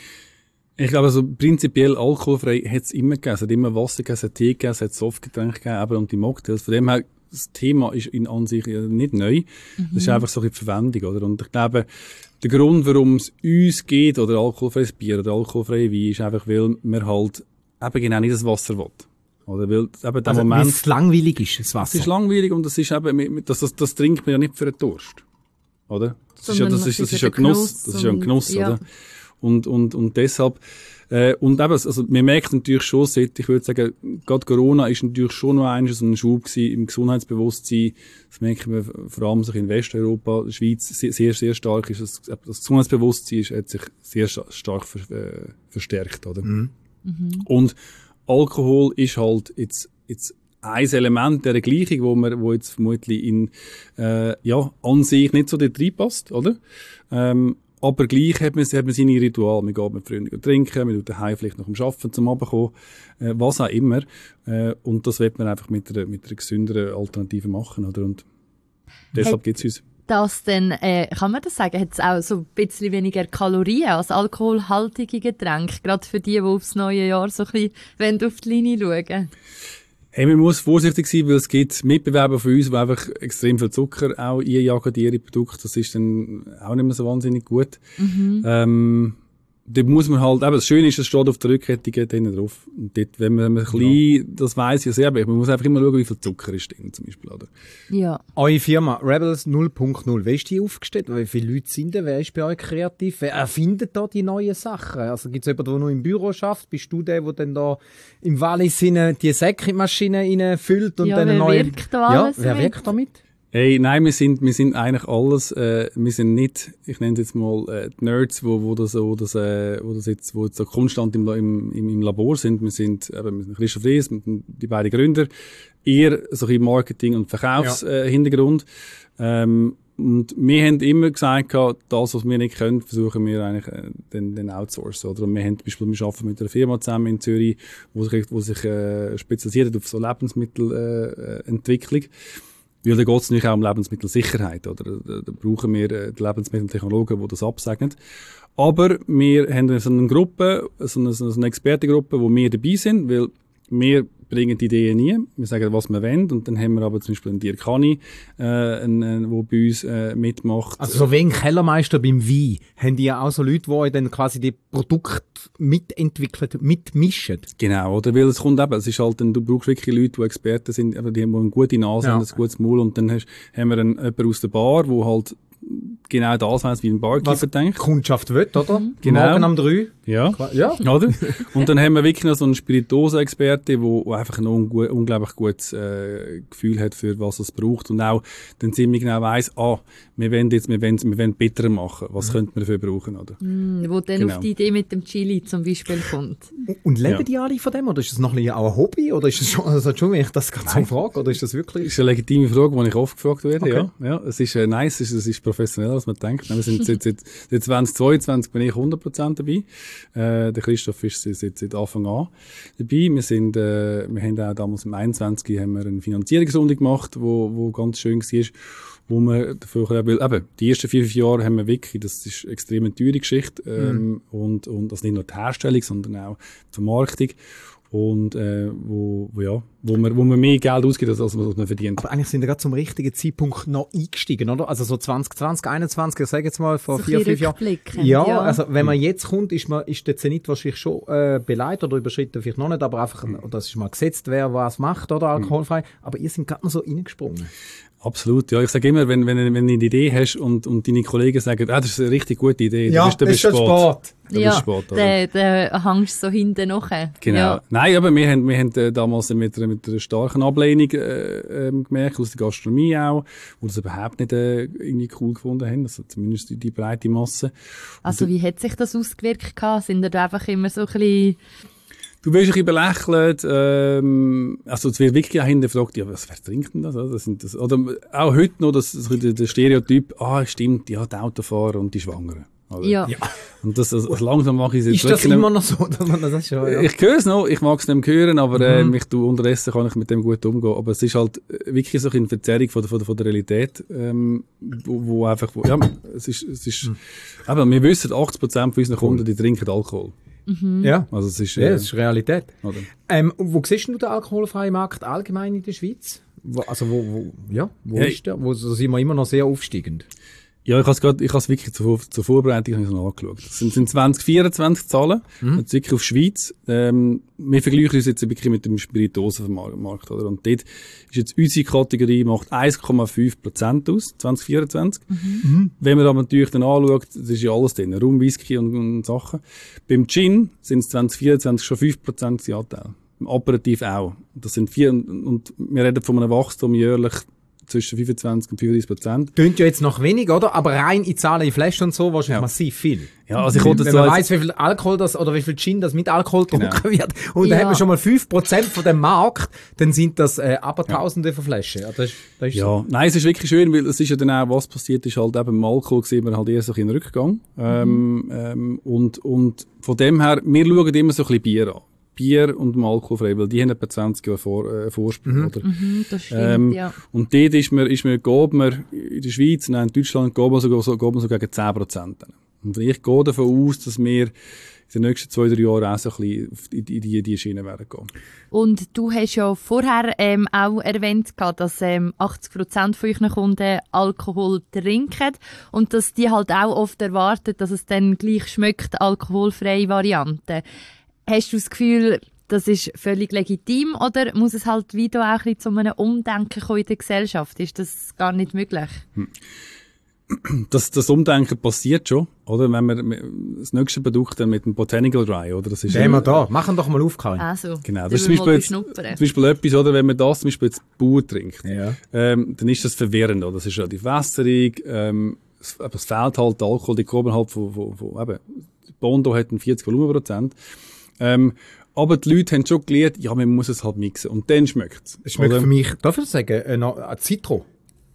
Ich glaube, also prinzipiell alkoholfrei hat es immer gegeben. Es hat immer Wasser gegeben, es hat Tee gegeben, es hat Softgetränke gegeben, eben und die Mocktails. Von dem her, das Thema ist in an sich nicht neu. Mhm. Das ist einfach so eine Verwendung, oder? Und ich glaube, der Grund, warum es uns geht, oder alkoholfreies Bier oder alkoholfreie Wein, ist einfach, weil man halt eben genau nicht das Wasser will. Oder weil eben der also, Moment... weil es langweilig ist, das Wasser. Es ist langweilig und das ist eben, das, das, das trinkt man ja nicht für einen Durst. Oder? Das ist ja, das ist, das ist ja Genuss. Das ist ja ein Genuss, ja. Oder? Und, und, und deshalb, äh, und eben, also, man merkt natürlich schon, seit, ich würde sagen, gerade Corona ist natürlich schon noch ein, so ein Schub gewesen im Gesundheitsbewusstsein. Das merken wir vor allem sich in Westeuropa, der Schweiz, sehr, sehr, sehr stark ist. Das, das Gesundheitsbewusstsein ist, hat sich sehr stark ver, äh, verstärkt, oder? Mhm. Mhm. Und Alkohol ist halt jetzt, jetzt ein Element der Gleichung, wo man, wo jetzt vermutlich in, äh, ja, an sich nicht so dort reinpasst, oder? Ähm, Aber gleich hat man, hat man seine Rituale. Man geht mit Freunden trinken, man tut daheim vielleicht noch am Arbeiten zum Abendkommen, äh, was auch immer. Äh, und das wird man einfach mit einer, mit einer gesünderen Alternative machen, oder? Und deshalb gibt es uns. Das denn, äh, kann man das sagen, hat es auch so ein bisschen weniger Kalorien als alkoholhaltige Getränke, gerade für die, die aufs neue Jahr so ein bisschen auf die Linie schauen? Hey, man muss vorsichtig sein, weil es gibt Mitbewerber von uns, die einfach extrem viel Zucker auch einjagen in ihre Produkte. Das ist dann auch nicht mehr so wahnsinnig gut. Mhm. Ähm, da muss man halt, eben, das Schöne ist, es steht auf der Rücketikette hinten drauf. Und dort, wenn man, wenn man ein bisschen, ja. das weiss ja sehr, aber man muss einfach immer schauen, wie viel Zucker ist drin, zum Beispiel, oder? Ja. Eure Firma Rebels null Punkt null, wie ist die aufgestellt? Wie viele Leute sind da? Wer ist bei euch kreativ? Wer erfindet da die neuen Sachen? Also gibt es jemanden, der nur im Büro schafft? Bist du der, der dann da im Wallis die Säckmaschine reinfüllt und ja, dann eine wer neue... Wirkt da alles ja, wer mit? wirkt damit? Hey, nein, wir sind, wir sind eigentlich alles, äh, wir sind nicht, ich nenne es jetzt mal, äh, die Nerds, wo, wo das, wo das, äh, wo das jetzt, wo jetzt so konstant im, im, im, im Labor sind. Wir sind, eben, Christoph Ries, die beiden Gründer, eher so ein Marketing- und Verkaufshintergrund. Ja. Äh, Hintergrund. ähm, Und wir haben immer gesagt, das, was wir nicht können, versuchen wir eigentlich äh, den, den outsourcen. Oder? Und wir haben zum Beispiel, wir arbeiten mit einer Firma zusammen in Zürich, wo sich, wo sich äh, spezialisiert hat auf so Lebensmittelentwicklung. Äh, Weil da geht es natürlich auch um Lebensmittelsicherheit. Oder? Da, da brauchen wir äh, die Lebensmitteltechnologen, die das absegnen. Aber wir haben so eine Gruppe, so eine, so eine Expertengruppe, wo wir dabei sind, weil wir bringen die Ideen nie. Wir sagen, was wir wollen. Und dann haben wir aber zum Beispiel einen Dirk Hani, äh, einen, einen, der bei uns äh, mitmacht. Also so wie ein Kellermeister beim Wein, haben die ja auch so Leute, die dann quasi die Produkte mitentwickeln, mitmischen. Genau, oder? Weil es kommt eben, es ist halt, dann, du brauchst wirklich Leute, die Experten sind, aber die haben eine gute Nase ja. und ein gutes Maul. Und dann hast, haben wir einen, jemanden aus der Bar, der halt genau das weiss, wie ein Barkeeper Was denkt. Kundschaft will, oder? Genau. Morgen um drei. Ja. Ja. Oder? Und dann haben wir wirklich noch so einen Spirituosen-Experte, der einfach ein ungu- unglaublich gutes äh, Gefühl hat, für was es braucht. Und auch dann ziemlich genau weiss, ah, wir wollen jetzt, wir wollen, wir wollen bitter machen. Was mhm. könnte man dafür brauchen, oder? Mm, wo dann Genau. auf die Idee mit dem Chili zum Beispiel kommt. Und leben Ja. die alle von dem? Oder ist das noch ein, bisschen auch ein Hobby? Oder ist das schon, also schon, wenn ich das gerade so frage? Oder ist das wirklich? Das ist eine legitime Frage, die ich oft gefragt werde. Okay. Ja. Ja, es ist äh, nice, es ist, es ist professioneller, als man denkt. Wir sind seit, seit, seit zwanzig zweiundzwanzig bin ich hundert Prozent dabei. Äh, der Christoph ist seit, seit Anfang an dabei. Wir sind, äh, wir haben auch damals im einundzwanzig haben wir eine Finanzierungsrunde gemacht, wo, wo ganz schön war. Wo wir dafür, weil eben, die ersten vier, fünf Jahre haben wir wirklich, das ist eine extrem teure Geschichte, ähm, Mhm. und, und, also nicht nur die Herstellung, sondern auch die Vermarktung. Und, äh, wo, wo, ja, wo man, wo man mehr Geld ausgibt, als, als man verdient. Aber eigentlich sind wir gerade zum richtigen Zeitpunkt noch eingestiegen, oder? Also so zwanzig zwanzig, einundzwanzig, ich sage jetzt mal vor So vier, ein fünf bisschen Jahren. rückblickend, Ja, ja. also wenn man jetzt kommt, ist, man, ist der Zenit wahrscheinlich schon äh, beleidigt oder überschritten, vielleicht noch nicht, aber einfach, das ist mal gesetzt, wer was macht, oder alkoholfrei. Aber ihr seid gerade noch so reingesprungen. Absolut, ja. Ich sage immer, wenn, wenn, wenn du eine Idee hast und, und deine Kollegen sagen, ah, das ist eine richtig gute Idee, dann bist du bist schon spät. spät. Da ja, bist du spät, oder? der, der hängst so hinten nachher. Genau. Ja. Nein, aber wir haben, wir haben äh, damals mit, einer- mit einer starken Ablehnung äh, ähm, gemerkt, aus der Gastronomie auch, wo das überhaupt nicht äh, irgendwie cool gefunden haben, also zumindest die, die breite Masse. Also wie hat sich das ausgewirkt gehabt? Sind ihr da einfach immer so ein bisschen... Du wirst ein bisschen belächelt, ähm, also es wird wirklich auch hinterfragt, ja, was, wer trinkt denn das? Oder, das, sind das, oder auch heute noch das, das, der Stereotyp, ah, stimmt, ja, die Autofahrer und die Schwangeren. Oder? Ja. Und das, also, also langsam mache ich es jetzt Ist das wirklich immer nicht- noch so? Dass man das schon, ja. Ich höre es noch, ich mag es nicht mehr hören, aber äh, Mhm. mich, du, unterdessen kann ich mit dem gut umgehen. Aber es ist halt äh, wirklich so eine Verzerrung von der, von der, von der Realität, ähm, wo, wo einfach, wo, ja, es ist, es ist, Mhm. aber wir wissen, achtzig Prozent von unseren Kunden, die trinken Alkohol. Ja. Also es ist, Ja, äh, das ist Realität. oder? Ähm, wo siehst du den alkoholfreien Markt allgemein in der Schweiz? Wo, also wo, wo, ja, wo Ja, ist der? Wo so sind wir immer noch sehr aufsteigend? Ja, ich habe es gerade, ich habe es wirklich zur, zur Vorbereitung habe ich es noch angeschaut. Das sind, sind zwanzig vierundzwanzig Zahlen, Mhm. jetzt wirklich auf Schweiz. Ähm, wir vergleichen uns jetzt wirklich mit dem Spirituosenmarkt, oder? Und dort ist jetzt unsere Kategorie macht eins Komma fünf Prozent aus, zwanzig vierundzwanzig. Mhm. Wenn man aber natürlich dann anschaut, das ist ja alles drin, Rum, Whisky und, und Sachen. Beim Gin sind es zwanzig vierundzwanzig schon fünf Prozent Anteil. Im Aperitif auch. Das sind vier, und, und wir reden von einem Wachstum jährlich zwischen fünfundzwanzig und fünfunddreißig Prozent. Tönt ja jetzt noch wenig, oder? Aber rein in Zahlen, in Flaschen und so, wahrscheinlich Ja. massiv viel. Ja, also ich wollte Wenn das man so als- weiss, wie viel Alkohol das, oder wie viel Gin das mit Alkohol Genau. getrunken wird, und Ja. dann hat man schon mal fünf Prozent von dem Markt, dann sind das äh, aber Tausende von Flaschen. Ja, das, ist- das ist so. Ja, nein, es ist wirklich schön, weil es ist ja dann auch, was passiert ist, halt eben im Alkohol sehen wir halt eher so ein bisschen einen Rückgang. Ähm, ähm, und, und von dem her, wir schauen immer so ein bisschen Bier an. Bier und dem Alkoholfrei, weil die haben etwa zwanzig Jahre vor, äh, Vorsprung, oder? Mhm, das stimmt, Ähm, ja. Und dort ist man, ist man, geht man in der Schweiz, nein, in Deutschland geht man so, so, geht man so gegen zehn Prozent. Und ich gehe davon aus, dass wir in den nächsten zwei, drei Jahren auch so ein bisschen auf die, in die, die Schiene werden gehen. Und du hast ja vorher ähm, auch erwähnt, gehabt, dass ähm, achtzig Prozent von euren Kunden Alkohol trinken und dass die halt auch oft erwarten, dass es dann gleich schmeckt, alkoholfreie Variante. Hast du das Gefühl, das ist völlig legitim oder muss es halt wieder auch ein bisschen zu einem Umdenken kommen in der Gesellschaft? Ist das gar nicht möglich? Das, das Umdenken passiert schon, oder? Wenn wir das nächste Produkt dann mit dem Botanical Dry, oder? Das ist Sehen wir da. Machen doch mal auf, Karin. Also, Genau, das das ist zum Beispiel, jetzt, zum beschnuppern. Beispiel etwas, oder, wenn man das zum Beispiel jetzt Bauer trinkt, Ja. ähm, dann ist das verwirrend, oder? Das ist relativ wässerig, ähm, es, aber es fehlt halt der Alkohol, die kommen halt von, von, von eben, Bondo hat einen vierzig Volumenprozent, ähm, aber die Leute haben schon gelernt, ja, man muss es halt mixen, und dann schmeckt es. Es schmeckt für mich, darf ich das sagen, äh, noch- ein Zitro.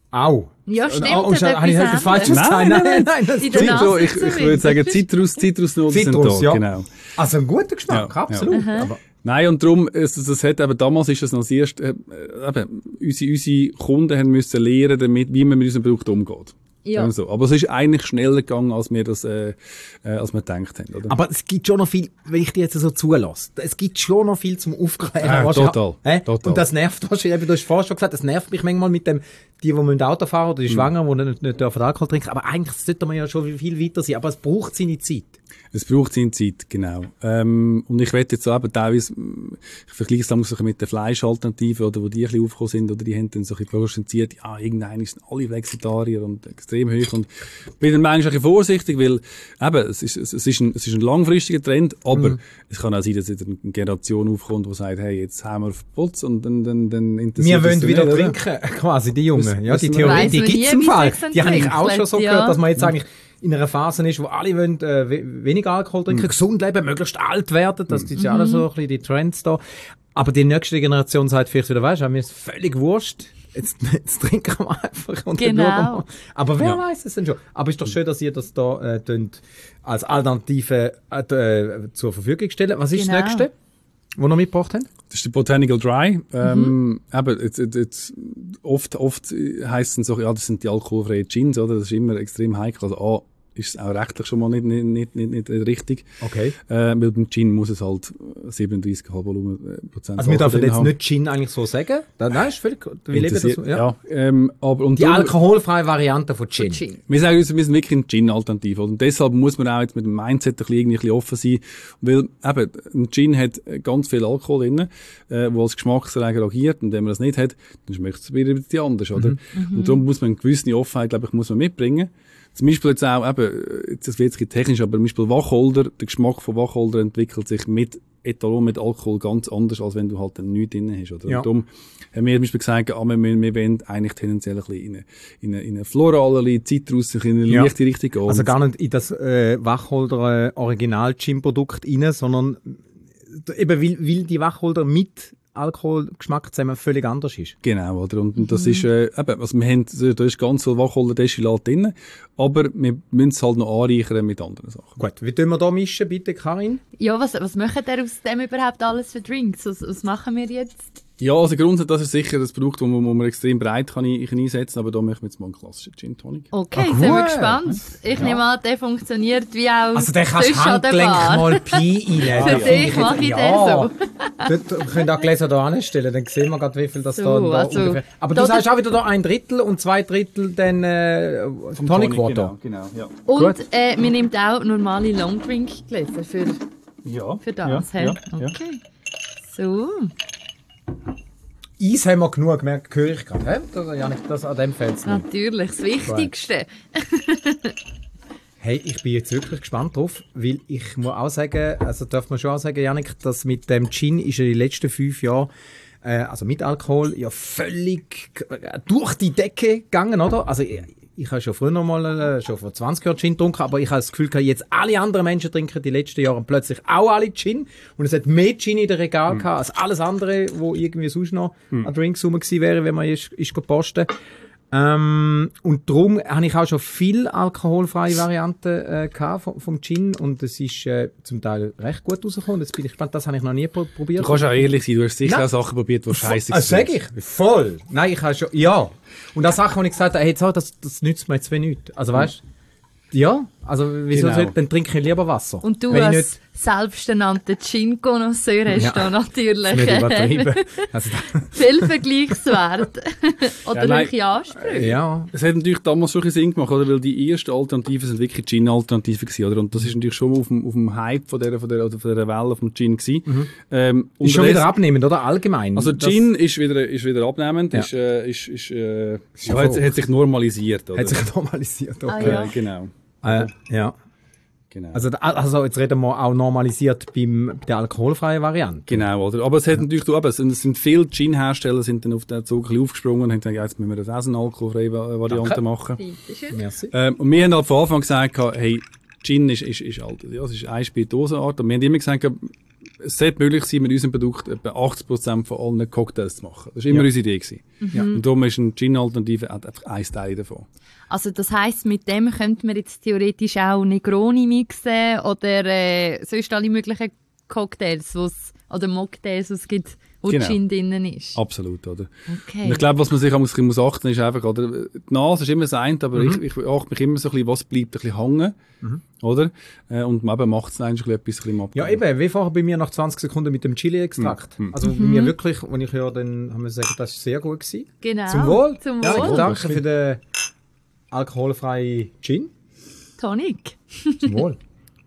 Au. Ja, stimmt. Oh, das habe ich etwas Falsches ändert. gesagt? Nein, nein, nein. Das In der stimmt. Nase Ich, ich würde sagen, Zitrus, Zitrusnoten sind Zitrus, da, ja. genau. Also ein guter Geschmack, Ja, absolut. ja. Aber Nein, und darum, es, das hat eben, damals ist das noch das erste, äh, eben, unsere, unsere Kunden haben müssen lernen damit, wie man mit unserem Produkt umgeht. Ja. So. Aber es ist eigentlich schneller gegangen, als wir das, äh, äh, als wir gedacht haben, oder? Aber es gibt schon noch viel, wenn ich dir jetzt so zulasse, es gibt schon noch viel zum Aufklären. Ja, Weißt du, total, hä? total. Und das nervt wahrscheinlich, du hast vorhin schon gesagt, das nervt mich manchmal mit dem, die, die mit dem Auto fahren oder die Schwangeren, die nicht, nicht dürfen Alkohol trinken. Aber eigentlich sollte man ja schon viel weiter sein. Aber es braucht seine Zeit. Es braucht seine Zeit, genau. Ähm, und ich werde jetzt so eben teilweise, ich vergleiche es dann so mit den Fleischalternativen, oder wo die ein bisschen aufgekommen sind, oder die haben dann so ein bisschen prognostiziert, ja, irgendein sind alle Flexitarier und extrem hoch, und bin dann manchmal ein bisschen vorsichtig, weil eben, es ist, es ist, ein, es ist ein langfristiger Trend, aber mhm. es kann auch sein, dass eine Generation aufkommt, die sagt, hey, jetzt haben wir auf den Putz, und dann, dann, dann interessiert Wir wollen wieder nicht, trinken, quasi, die Jungen. Das, ja, die das Theorie, weiss die man gibt es nie, im wie Fall. sich's Die habe ich auch schon so entwickelt, gehört, ja. dass man jetzt eigentlich in einer Phase ist, wo alle wollen, äh, we- weniger Alkohol trinken, Mhm. gesund leben, möglichst alt werden. Das ist ja alles so ein bisschen die Trends da. Aber die nächste Generation sagt vielleicht wieder, weißt du, mir ist völlig wurscht. Jetzt, jetzt trinken wir einfach und Genau. dann schauen wir. Aber wer Ja. weiß es denn schon? Aber ist doch schön, dass ihr das da äh, tönt, als Alternative äh, äh, zur Verfügung stellen. Was ist Genau. das Nächste, was wir noch mitgebracht haben? Das ist der Botanical Dry. Ähm, eben, jetzt, jetzt, jetzt, oft, oft heisst es so, ja, das sind die alkoholfreien Gins, oder? Das ist immer extrem heikel. Also, A, ist es auch rechtlich schon mal nicht, nicht, nicht, nicht, nicht richtig. Okay. Äh, weil beim Gin muss es halt siebenunddreißig Komma fünf Volumen Prozent Also wir Alkohol dürfen drin jetzt haben. nicht Gin eigentlich so sagen. Da- Nein, ist völlig, wir leben das so. Interessiert- Ja. ja. Ähm, aber, und Die darum- alkoholfreie Variante von Gin. Gin. Wir sagen uns, wir sind wirklich ein Gin-Alternativ. Und deshalb muss man auch jetzt mit dem Mindset ein bisschen, irgendwie ein bisschen offen sein. Weil, eben, ein Gin hat ganz viel Alkohol drin, äh, wo als Geschmacksregel agiert. Und wenn man das nicht hat, dann schmeckt es wieder ein bisschen anders, oder? Mhm. Und darum muss man eine gewisse Offenheit, glaube ich, muss man mitbringen. Zum Beispiel jetzt auch, eben, jetzt, das wird jetzt ein bisschen technisch, aber zum Beispiel Wacholder, der Geschmack von Wacholder entwickelt sich mit Ethanol, mit Alkohol ganz anders, als wenn du halt dann nichts drin hast, oder? Ja. Und darum haben wir zum Beispiel gesagt, ah, wir, wir wollen eigentlich tendenziell ein bisschen in eine, in eine, in eine florale, Zitrus, in eine Ja. leichte Richtung gehen. Also gar nicht in das äh, Wacholder äh, Original-Gin-Produkt rein, sondern eben weil, weil die Wacholder mit Alkoholgeschmack zusammen völlig anders ist. Genau, oder? Und, und das ist, äh, eben, also wir haben, da ist ganz viel Wacholder-Destillat drin, aber wir müssen es halt noch anreichern mit anderen Sachen. Gut, wie tun wir da mischen, bitte, Karin? Ja, was, was macht ihr aus dem überhaupt alles für Drinks? Was, was machen wir jetzt? Ja, also grundsätzlich, das ist sicher das Produkt, das man, wo man extrem breit kann ein- kann einsetzen kann, aber da möchten wir jetzt mal einen klassischen Gin Tonic. Okay, Ah, sind wir gut. gespannt. Ich nehme an, der funktioniert wie auch Also der kannst sonst an der Handgelenk Bar. mal Pi rein. Für Den finde dich mache ich jetzt- den ja. Dort, wir können auch Gläser hier anstellen, dann sehen wir gerade, wie viel das So, da, da also, ungefähr... Aber du da- sagst auch wieder da ein Drittel und zwei Drittel dann äh, Tonic Water. Genau, genau, ja. Und Gut. äh, wir nehmen auch normale Longdrink-Gläser für, Ja, für das. ja, hä? ja, ja. Okay. So. Eis haben wir genug, gemerkt, höre ich gerade. hä? Das, Janik, das an dem fällt nicht. Natürlich, das Wichtigste. Hey, ich bin jetzt wirklich gespannt drauf, weil ich muss auch sagen, also darf man schon auch sagen, Janik, dass mit dem Gin ist ja die letzten fünf Jahre, äh, also mit Alkohol, ja völlig äh, durch die Decke gegangen, oder? Also ich, ich habe schon früher noch mal, äh, schon vor zwanzig Jahren Gin getrunken, aber ich habe das Gefühl, jetzt alle anderen Menschen trinken die letzten Jahre plötzlich auch alle Gin und es hat mehr Gin in der Regal gehabt als alles andere, wo irgendwie sonst noch an Drinks rum gewesen wäre, wenn man ist, ist posten. Ähm, und darum habe ich auch schon viel alkoholfreie Varianten äh, gehabt vom, vom Gin und es ist äh, zum Teil recht gut rausgekommen. Jetzt bin ich gespannt, das habe ich noch nie pro- probiert. Du kannst auch ehrlich sein, du hast sicher Nein. auch Sachen probiert, die scheiße Ah, sag ich? Voll! Nein, ich habe schon, ja. Und das Sachen, die ich gesagt habe, hey, so, das, das nützt mir jetzt wie nichts. Also weißt du, ja, also wieso Genau. soll, dann trinke ich lieber Wasser. Und du Wenn ich als selbsternannter Gin-Connoisseur hast Ja. da natürlich nicht übertrieben. Also, viel Vergleichswert. Oder Ja, nein. welche Ansprüche. ja. Es hat natürlich damals schon ein bisschen Sinn gemacht, oder? Weil die ersten Alternativen sind wirklich Gin-Alternativen gewesen, oder? Und das ist natürlich schon auf dem, auf dem Hype von dieser, von der, oder von dieser Welle vom Gin gewesen. Mhm. Ähm, Ist schon unterdessen- wieder abnehmend, oder? Allgemein. Also Das Gin ist wieder, ist wieder abnehmend, Ja. ist, äh, ist, ist, äh, ja ja, hat, verrückt. hat sich normalisiert, oder? hat sich normalisiert. Ah, Okay. ja. äh, genau. Äh, ja. Genau. Also, da- also jetzt reden wir auch normalisiert beim, bei der alkoholfreien Variante. Genau, oder? Aber es hat natürlich, du, eben, es sind- es sind viele Gin-Hersteller sind dann auf den Zug ein bisschen aufgesprungen und haben gesagt, ja, jetzt müssen wir das auch eine alkoholfreie Va- Variante Danke. machen. Bitteschön. Merci. Ähm, und wir haben halt von Anfang an gesagt, hey, Gin ist, ist, ist halt, ja, es ist eine Spirituosenart. Und wir haben immer gesagt, es sollte möglich sein, mit unserem Produkt etwa achtzig Prozent von allen Cocktails zu machen. Das war immer ja. unsere Idee gewesen. Mhm. Und darum ist eine Gin-Alternative einfach ein Teil davon. Also das heisst, mit dem könnte man jetzt theoretisch auch Negroni mixen oder äh, sonst alle möglichen Cocktails, wo's, oder Mocktails, was es gibt, wo genau. Gin drin ist. Absolut, oder? Okay. Und ich glaube, was man sich muss, muss achten ist einfach, oder? Die Nase ist immer das eine, aber mhm. ich, ich achte mich immer so ein bisschen, was bleibt ein bisschen hängen, mhm. oder? Äh, und man macht es eigentlich etwas ein bisschen Ja, eben, wie vorher bei mir nach zwanzig Sekunden mit dem Chili-Extrakt. Mhm. Also bei mir wirklich, wenn ich ja dann, haben wir gesagt, das war sehr gut gewesen. Genau. Zum Wohl. Zum ja, Wohl. Danke für den alkoholfreien Gin. Tonic. Zum Wohl.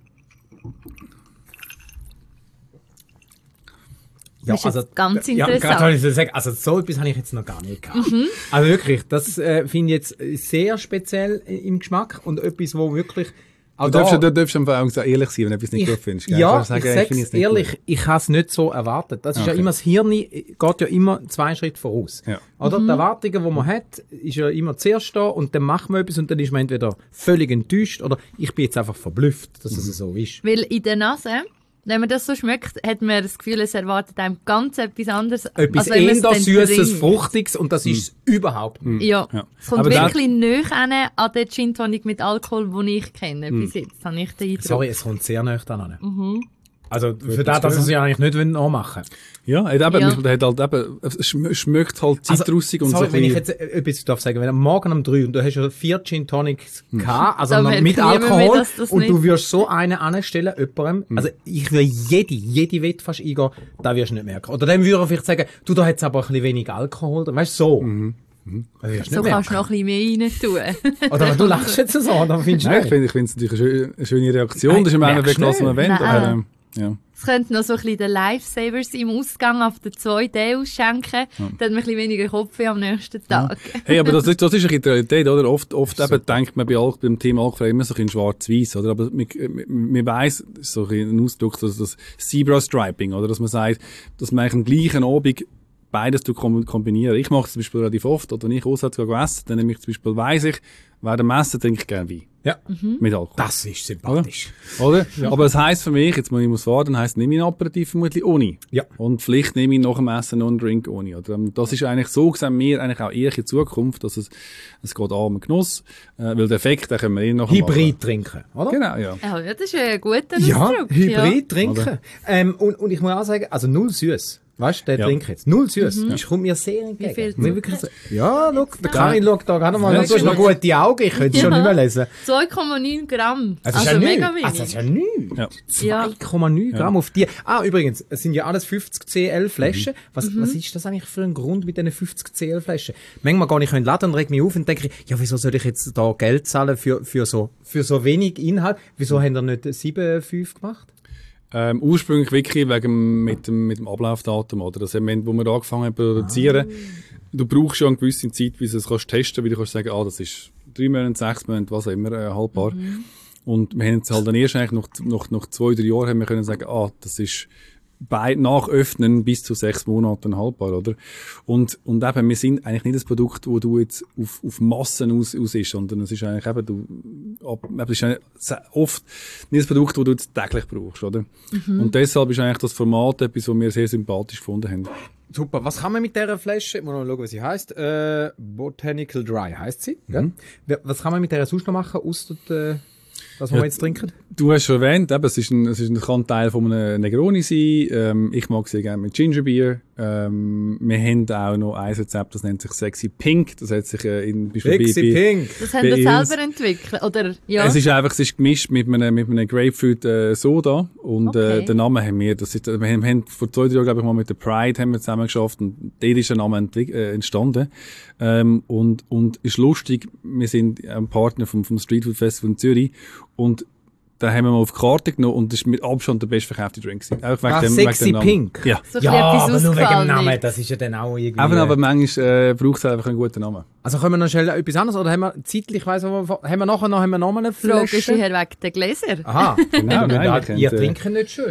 Ja, das ist also, ganz interessant. Ja, gerade ich so sagen, also so etwas habe ich jetzt noch gar nicht gehabt. Mhm. Also wirklich, das äh, finde ich jetzt sehr speziell im Geschmack und etwas, wo wirklich... Du darfst, da, du darfst einfach auch ehrlich sein, wenn du etwas nicht ich, gut findest. Gell? Ja, sagen, ich sage es ehrlich, gut. Ich habe es nicht so erwartet. Das ist okay. ja immer, das Hirn geht ja immer zwei Schritte voraus. Ja. Oder? Mhm. Die Erwartungen, die man hat, ist ja immer zuerst da und dann macht man etwas und dann ist man entweder völlig enttäuscht oder ich bin jetzt einfach verblüfft, dass mhm. es so ist. Weil in der Nase... Wenn man das so schmeckt, hat man das Gefühl, es erwartet einem ganz etwas anderes. Etwas eher Süßes, Fruchtiges und das ist es mm. überhaupt nicht. Ja, ja. Es kommt aber wirklich näher an den Gin Tonic mit Alkohol, den ich kenne mm. bis jetzt. Habe ich den Eindruck. Sorry, es kommt sehr näher an. Mhm. Also für das, dass wir es ja eigentlich nicht nachmachen wollen. Ja, eben, ja. Man hat halt eben, es schmeckt halt zitrusig also, und sorry, so. Wenn ich jetzt etwas darf sagen, wenn am Morgen um drei und du hast ja vier Gin Tonics hm. gehabt, also noch mit Alkohol, das, das und nicht. Du wirst so einen anstellen, jemandem, hm. also ich will jede, jede Wette fast eingehen, da wirst du nicht merken. Oder dann würde ich vielleicht sagen, du, da hat's aber ein bisschen wenig Alkohol, weißt du, so. Mhm. Mhm. So kannst du noch ein bisschen mehr rein tun. Oder du lachst jetzt so, dann findest du Nein, ich finde es natürlich eine schöne, eine schöne Reaktion, Nein, das ist im Endeffekt, was man wendet. Aber, ja. Es könnte noch so ein bisschen den Lifesavers im Ausgang auf den zwei D ausschenken, ja. Dann hat man ein bisschen weniger Kopf am nächsten Tag. Ja. Hey, aber das ist, das ist eine Realität, oder? Oft, oft eben denkt man bei Al- beim Thema Alkohol immer so ein schwarz-weiß, oder? Aber man, man weiss, so ein Ausdruck, dass das Zebra-Striping, oder? Dass man sagt, dass man eigentlich am gleichen Abend beides kombinieren. Ich mache es zum Beispiel relativ oft, oder wenn ich auswärts gehe essen, dann nehme ich zum Beispiel, weiss ich, während dem Essen trinke ich gerne Wein. Ja. Mhm. Mit Alkohol. Das ist sympathisch. Oder? Oder? Ja. Aber es heisst für mich, jetzt muss ich muss fahren, dann heisst, nehme ich ein Aperitif vermutlich ohne. Ja. Und vielleicht nehme ich nach dem Essen noch einen Drink ohne. Oder? Das ist eigentlich, so sehen wir eigentlich auch eher in Zukunft, dass es, es geht an um Genuss, äh, weil der Effekt, den können wir eh noch Hybrid machen. Trinken, oder? Genau, ja. Ja, das ist ein guter Ausdruck. Ja, Hybrid ja. trinken. Ähm, und, und ich muss auch sagen, also null süß. Weißt du, der ja. trinkt jetzt. Null süß. Mhm. Das kommt mir sehr entgegen. Wie viel so, ja, schau, der Karin schaut da gerade mal. Ja, du hast noch gute Augen, ich könnte es ja. schon nicht mehr lesen. zwei Komma neun Gramm. Also, also ja mega wenig. Also, das ist ja nichts. Ja. zwei Komma neun Gramm ja. auf die. Ah, übrigens, es sind ja alles fünfzig Centiliter Flaschen. Mhm. Was, mhm. was ist das eigentlich für ein Grund mit diesen fünfzig Centiliter Flaschen? Manchmal gar nicht laden und regt mich auf und denke, ja, wieso soll ich jetzt da Geld zahlen für, für so, für so wenig Inhalt? Wieso haben wir nicht sieben Komma fünf gemacht? Ähm, ursprünglich wirklich wegen mit dem, mit dem Ablaufdatum, oder? Das Moment, wo wir angefangen haben zu produzieren. Ah. Du brauchst schon eine gewisse Zeit, bis du es kannst testen, weil du kannst sagen, ah, das ist drei Monate, sechs Monate, was auch immer, äh, haltbar. Mhm. Und wir haben jetzt halt dann erst eigentlich nach, nach, nach zwei, drei Jahren haben wir können sagen, ah, das ist bei, nach Öffnen bis zu sechs Monaten haltbar, oder? Und, und eben, wir sind eigentlich nicht das Produkt, wo du jetzt auf, auf Massen aus, aus ist, sondern es ist eigentlich eben, du, ab, es ist eigentlich oft nicht das Produkt, das du jetzt täglich brauchst, oder? Mhm. Und deshalb ist eigentlich das Format etwas, was wir sehr sympathisch gefunden haben. Super. Was kann man mit dieser Flasche? Ich muss noch schauen, wie sie heisst. Äh, Botanical Dry heisst sie. Mhm. Ja? Was kann man mit dieser sonst noch machen, ausser der, das, was ja, wir jetzt trinken? Du hast schon erwähnt, eben, es ist ein, es ist ein, kann Teil von einem Negroni sein. Ähm, ich mag sehr gerne mit Gingerbeer. Ähm, wir haben auch noch ein Rezept, das nennt sich Sexy Pink. Das hat sich äh, in Sexy bei, Pink. Das haben wir selber entwickelt, oder? Ja. Es ist einfach, es ist gemischt mit einem, mit einem Grapefruit äh, Soda und okay. äh, den Namen haben wir. Das ist, wir haben, wir haben vor zwei, drei Jahren, glaube ich, mal mit der Pride haben wir zusammen geschafft und dort ist der Name entwick- äh, entstanden. Ähm, und und ist lustig. Wir sind ein Partner vom vom Street Food Festival in Zürich und da haben wir mal auf die Karte genommen und das ist mit Abstand der bestverkaufte Drink gewesen. Auch wegen Ach, dem, Sexy wegen dem Pink? Ja. So ja, aber nur wegen dem Namen, das ist ja dann auch irgendwie... Aber, aber manchmal äh, braucht es einfach einen guten Namen. Also können wir noch schnell etwas anderes, oder haben wir zeitlich, weiss ich, haben wir nachher noch, haben wir noch mal eine Flasche? Frage ist her wegen der Gläser. Aha, genau. Nein, ihr trinkt nicht schön.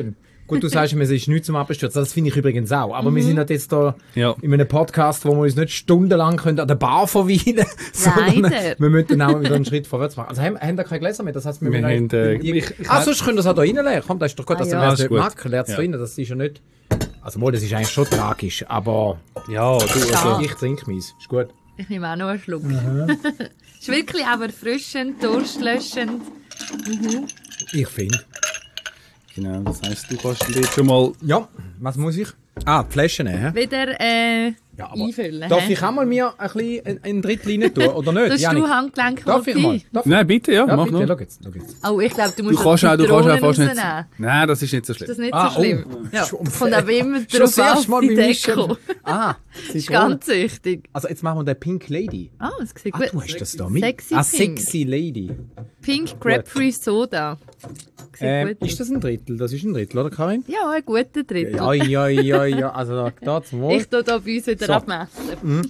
Gut, du sagst, es ist nichts zum Abstürzen. Das finde ich übrigens auch. Aber mhm. wir sind halt jetzt hier ja. in einem Podcast, wo wir uns nicht stundenlang können an der Bar verweilen können. Nein. Wir müssen dann auch wieder einen Schritt vorwärts machen. Also haben, haben da keine Gläser mehr? Das heißt, wir, wir müssen... Haben, äh, ich, ich, ah, sonst können wir das auch da reinlegen. Komm, das ist doch gut, dass ah, ja. wer es nicht mag. Lernt es ja. drinnen. Das ist ja nicht... Also mal, das ist eigentlich schon tragisch, aber... Ja, du, also... Ich trinke meins. Ist gut. Ich nehme auch noch einen Schluck. Mhm. Ist wirklich aber erfrischend, durstlöschend. Mhm. Ich finde. Genau, das heisst, du kannst jetzt schon mal... Ja, was muss ich? Ah, die Flasche nehmen. Wieder äh, ja, einfüllen. Darf he? ich auch mal mir ein bisschen ein Drittel rein tun, oder nicht? Darfst du Handgelenk Darf ich mal? Darf Nein, bitte, ja, ja mach bitte. noch. Schau jetzt, schau jetzt. Oh, ich glaube, du musst du kannst auch, du kannst auch fast nicht... Nein, das ist nicht so schlimm. Das ist nicht ah, so schlimm. Oh. Ja. Kommt auch immer drauf auf die Deko. Ah, das ist ganz wichtig. Also jetzt machen wir den Pink Lady. Ah, das sieht ah, gut. Du hast das da mit? Sexy ah, Pink. Sexy Lady. Pink Grapefruit Soda. Ähm, ist das ein Drittel? Das ist ein Drittel, oder Karin? Ja, ein guter Drittel. Ja, ja, ja, ja. Also da, da zum Wohl. Ich tue da bei uns wieder so. abmessen. Mhm.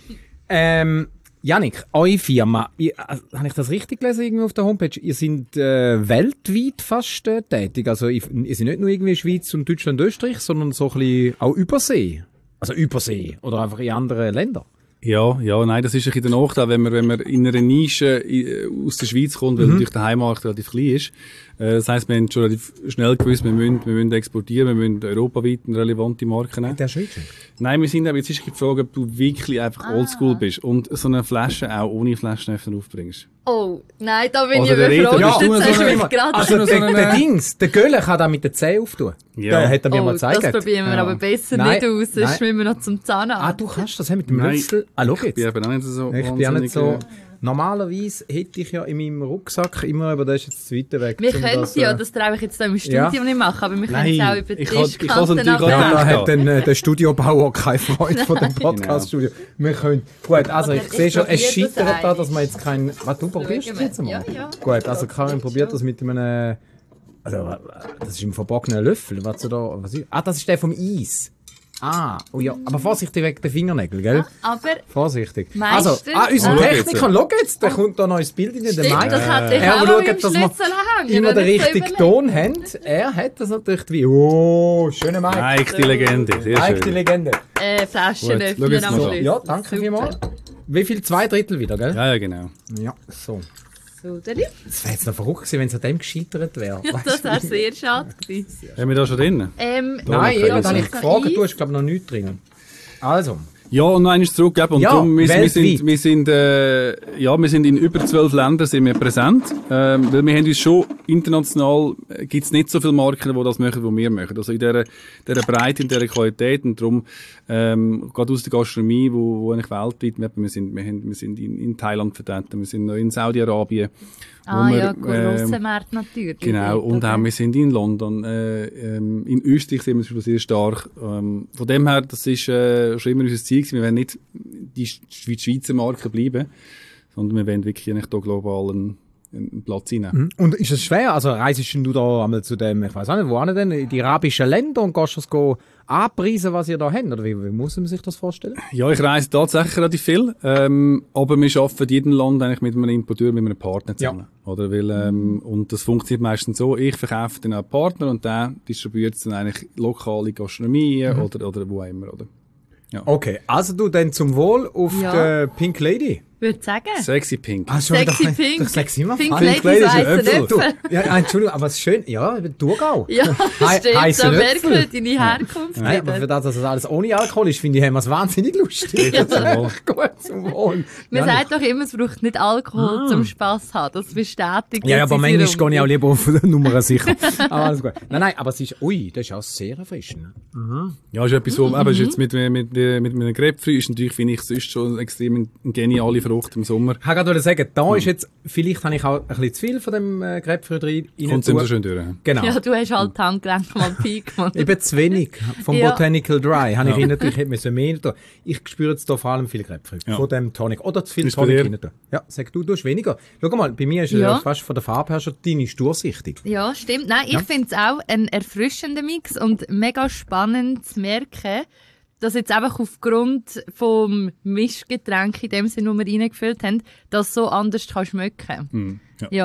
Ähm, Jannik, eure Firma, ihr, also, habe ich das richtig gelesen irgendwie auf der Homepage? Ihr seid äh, weltweit fast äh, tätig. Also ihr, ihr seid nicht nur irgendwie Schweiz und Deutschland und Österreich, sondern so ein bisschen auch Übersee. Also Übersee oder einfach in andere Länder. Ja, ja, nein, das ist ein bisschen der Nachteil, wenn man, wenn man in einer Nische aus der Schweiz kommt, weil mhm. natürlich der Heimmarkt relativ klein ist. Das heisst, wir haben schon relativ schnell gewusst, wir müssen, wir müssen exportieren, wir müssen europaweit eine relevante Marke nehmen. Der Schweiz? Nein, wir sind aber jetzt ist die Frage, ob du wirklich einfach ah. oldschool bist und so eine Flasche auch ohne Flaschenöffner aufbringst. Oh, nein, da bin Oder ich überfragt. Ja, jetzt so mich gerade. Also der, so der Dings, der Göller kann da mit den Zähnen auftun. Ja. Der hat er mir oh, mal gezeigt. Das probieren wir ja. aber besser nein, nicht aus, sonst müssen wir noch zum Zahnarzt. Ah, du kannst das mit dem Löffel. Ah, schau jetzt. Ich bin aber auch nicht so ich bin auch nicht so... Normalerweise hätte ich ja in meinem Rucksack immer, aber das ist jetzt zu weit weg. Wir können es ja, das traue ich jetzt im Studio ja. nicht machen, aber wir können es auch über die Tischkanten abmachen. Ja, da hat dann, äh, der Studiobauer keine Freude von dem Podcast-Studio. Wir können... Gut, also ich, ich sehe schon, es scheitert da, dass man jetzt kein... Was, du probierst das jetzt mal? Ja, ja. Gut, also Karin probiert das mit einem... Also, das ist ein verboggener Löffel. Was du da... Was ist, ah, das ist der vom Eis. Ah, oh ja, aber vorsichtig wegen der Fingernägel, gell? Ah, aber vorsichtig. Also, ah, unser oh, Techniker, schau jetzt, der kommt da noch ins Bild in den Stimmt, Mai. das hat er auch schaut, im dass wir hängen, immer den richtigen Ton haben. Er hat das natürlich wie, oh, schöne Mai. Echte Legende, sehr schön. Echte Legende. Äh, Flaschenöffner am Schluss. Ja, danke vielmals. Wie viel? Zwei Drittel wieder, gell? Ja, ja, genau. Ja, so. So, das wäre jetzt noch verrückt gewesen, wenn es an dem gescheitert wäre. Das wäre sehr schade gewesen. Haben wir da schon drin? Ähm, Nein, ja, da habe ich gefragt, du hast glaube ich noch nichts drin. Also. Ja, und noch eines zurückgeben. Und ja, darum, wir, wir sind, wir sind, äh, ja, wir sind in über zwölf Ländern sind wir präsent. Ähm, weil wir haben uns schon international, äh, gibt's nicht so viele Marken, die das machen, wie wir machen. Also in dieser, dieser Breite, in dieser Qualität. Und darum, ähm, gerade aus der Gastronomie, wo, wo eigentlich weltweit, wir sind, wir haben, wir sind in, in Thailand vertreten, wir sind noch in Saudi-Arabien. Ah wir, ja, grosse äh, Märkte natürlich. Genau, und auch wir sind in London. Äh, ähm, in Österreich sind wir schon sehr stark. Ähm, von dem her, das ist äh, schon immer unser Ziel gewesen. Wir wollen nicht die Schweizer Marke bleiben, sondern wir wollen wirklich nicht hier global einen, einen Platz reinnehmen. Und ist es schwer? Also reisest du da einmal zu dem, ich weiß auch nicht, wo denn, in die arabischen Länder und gehst das go anpreisen, was ihr da habt? Oder wie, wie muss man sich das vorstellen? Ja, ich reise tatsächlich relativ viel, ähm, aber wir arbeiten in jedem Land eigentlich mit einem Importeur, mit einem Partner zusammen. Ja. Oder? Weil, ähm, und das funktioniert meistens so, ich verkaufe dann einen Partner und der distribuiert dann eigentlich lokale Gastronomie mhm. oder, oder wo auch immer. Oder? Ja. Okay, also du dann zum Wohl auf ja. die Pink Lady. Würde sagen. Sexy Pink. Ah, Sexy doch, Pink. Ich sag's immer Pink falsch. Pink Lady ist ein Äpfel. Du, ja, Entschuldigung, aber es ist schön. Ja, Thurgau. Ja, He stimmt. Heiße Da merkt man deine Herkunft. Nein, aber für das, dass das alles ohne Alkohol ist, finde ich, haben wir es wahnsinnig lustig. Ja. Zum Wohl. Gut, zum Wohl. Man ja, sagt doch immer, es braucht nicht Alkohol ah. zum Spass haben. Das bestätigt Ja, ja aber manchmal gehe ich auch lieber auf die Nummer sicher. Aber alles gut. Nein, nein, aber es ist, ui, das ist auch sehr erfrischend. Mhm. Ja, ist etwas, wo, mhm. aber ist jetzt mit, mit, mit, mit einem Grapefruit ist natürlich, finde ich, sonst schon eine extrem geniale Frucht im Sommer. Ich wollte gerade sagen, da ist jetzt, vielleicht habe ich auch ein bisschen zu viel von dem äh, Grapefruit rein. Kommt immer so schön durch. Genau. Ja, du hast halt die Handgelenke mal Peak gemacht. Eben zu wenig vom Ja. Botanical Dry. Habe ich Ja. ja. natürlich hätte müssen mehr tun. Ich spüre jetzt hier vor allem viel Grapefruit Ja. von dem Tonic. Oder zu viel Ist bei Tonic dir? rein tun. Ja, sag du, du hast weniger. Schau mal, bei mir ist es Ja. ja fast von der Farbe her schon, deine ist durchsichtig. Ja, stimmt. Nein, ich Ja. finde es auch ein erfrischender Mix und mega spannend zu merken, dass jetzt einfach aufgrund vom Mischgetränk, in dem Sinne, das wir reingefüllt haben, das so anders kann schmecken. Mhm. Ja. Ja.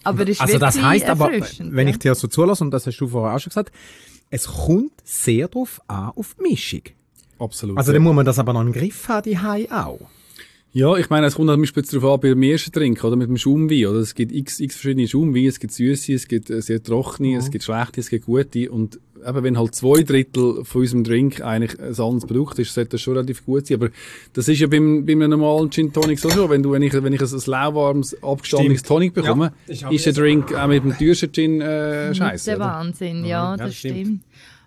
Aber es ist Also das wirklich heisst aber, erfrischend, wenn ja. ich dir so zulasse, und das hast du vorher auch schon gesagt, es kommt sehr drauf an, auf die Mischung. Absolut. Also ja. dann muss man das aber noch im Griff haben, die Hai auch. Ja, ich meine, es kommt zum Beispiel darauf an, beim ersten Trink, oder, mit dem Schaumwein, oder? Es gibt x, x verschiedene Schaumweine, es gibt süße, es gibt äh, sehr trockene, mhm. es gibt schlechte, es gibt gute, und eben, wenn halt zwei Drittel von unserem Drink eigentlich ein anderes Produkt ist, sollte das schon relativ gut sein, aber das ist ja beim, beim einem normalen Gin Tonic so schon, wenn du, wenn ich, wenn ich ein, ein lauwarmes, abgestandenes Tonic bekomme, ja, ist der Drink auch mit dem teuersten Gin, äh, scheiße. Der Wahnsinn, ja, Mhm. das Ja, stimmt. stimmt.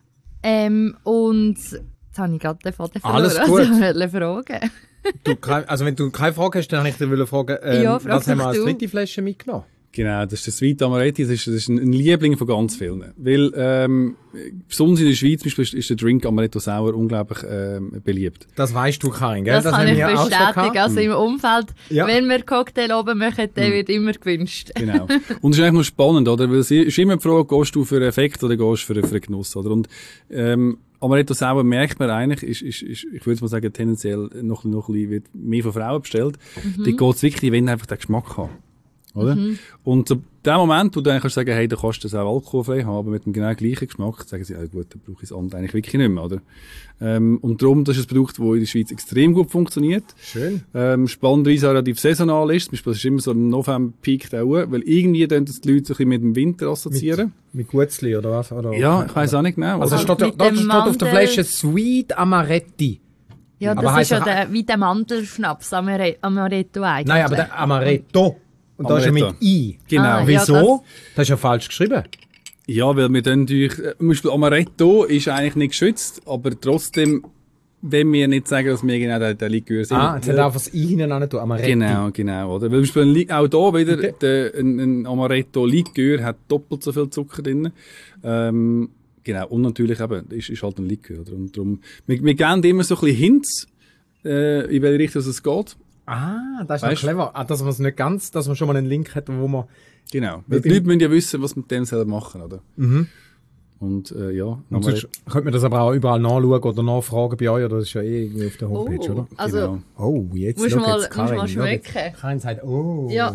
Ähm, und, jetzt habe ich gerade den Faden verloren. Alles gut. Also, ich wollte fragen. Du, kein- also wenn du keine Frage hast, dann wollte ich dich fragen, ähm, Ja, frag was haben wir doch als du. dritte Flasche mitgenommen? Genau, das ist der Sweet Amaretti, das ist, das ist ein ein Liebling von ganz vielen. Weil, ähm, besonders in der Schweiz zum Beispiel ist der Drink Amaretto Sauer unglaublich ähm, beliebt. Das weißt du, Karin, gell? Das, kann haben ich wir auch schon bestätigen. gehabt. Also im Umfeld, Ja. wenn wir Cocktail oben machen, der wird immer gewünscht. Genau. Und es ist eigentlich noch spannend, oder? Weil es ist immer die Frage, gehst du für einen Effekt oder gehst du für, für einen Genuss, oder? Und, ähm, Amaretto Sauer merkt man eigentlich, ist, ist, ist, ich würde mal sagen, tendenziell noch, noch ein bisschen, wird mehr von Frauen bestellt. Mhm. Die geht's wirklich, die wollen einfach den Geschmack haben. Oder? Mhm. Und so, dem Moment, wo du dann kannst sagen, hey, du kannst das auch alkoholfrei haben, aber mit dem genau gleichen Geschmack, sagen sie, ja gut, dann brauche ich das andere eigentlich wirklich nicht mehr, oder? Ähm, und darum, das ist ein Produkt, das in der Schweiz extrem gut funktioniert. Schön. Ähm, spannenderweise auch relativ saisonal ist. Zum Beispiel, es ist immer so im November peakt auch, weil irgendwie dann das die Leute so ein bisschen mit dem Winter assoziieren. Mit Gutzli oder was? Oder Ja, ich weiss auch nicht genau. Also Also steht, mit da dem steht auf der Mandel- Flasche Sweet Amaretti. Ja, Aber das heisst ist ja doch- der, wie der Mandelschnaps, Amare- Amaretto eigentlich. Nein, aber der Amaretto. Und da ist er mit Amaretto. I. Genau. Ah, ja, Wieso? das- Das ist ja falsch geschrieben. Ja, weil wir dann durch, äh, zum Beispiel Amaretto ist eigentlich nicht geschützt, aber trotzdem, wenn wir nicht sagen, dass wir genau der, der Likör sind. Ah, jetzt hat er einfach das I hinten an tun. Amaretti. Genau, genau, oder? Weil zum Beispiel ein Li- auch da wieder, der, ein, ein Amaretto Likör hat doppelt so viel Zucker drin. Ähm, genau, und natürlich eben, ist, ist halt ein Likör, oder? Und darum, wir, wir geben immer so ein bisschen Hints, äh, in welche Richtung es geht. Ah, das ist Weißt noch clever. Ah, dass man es nicht ganz, dass man schon mal einen Link hat, wo man... Genau. Weil die Wie- Leute müssen ja wissen, was mit dem selber machen, oder? Mhm. Und, äh, ja. Und Amaretto- sonst könnte man das aber auch überall nachschauen oder nachfragen bei euch, oder das ist ja eh irgendwie auf der Homepage, Oh, oder? also, Genau. Oh, jetzt Musst schau mal- jetzt Karin. musst mal schau jetzt. schmecken. Karin sagt, oh. ja,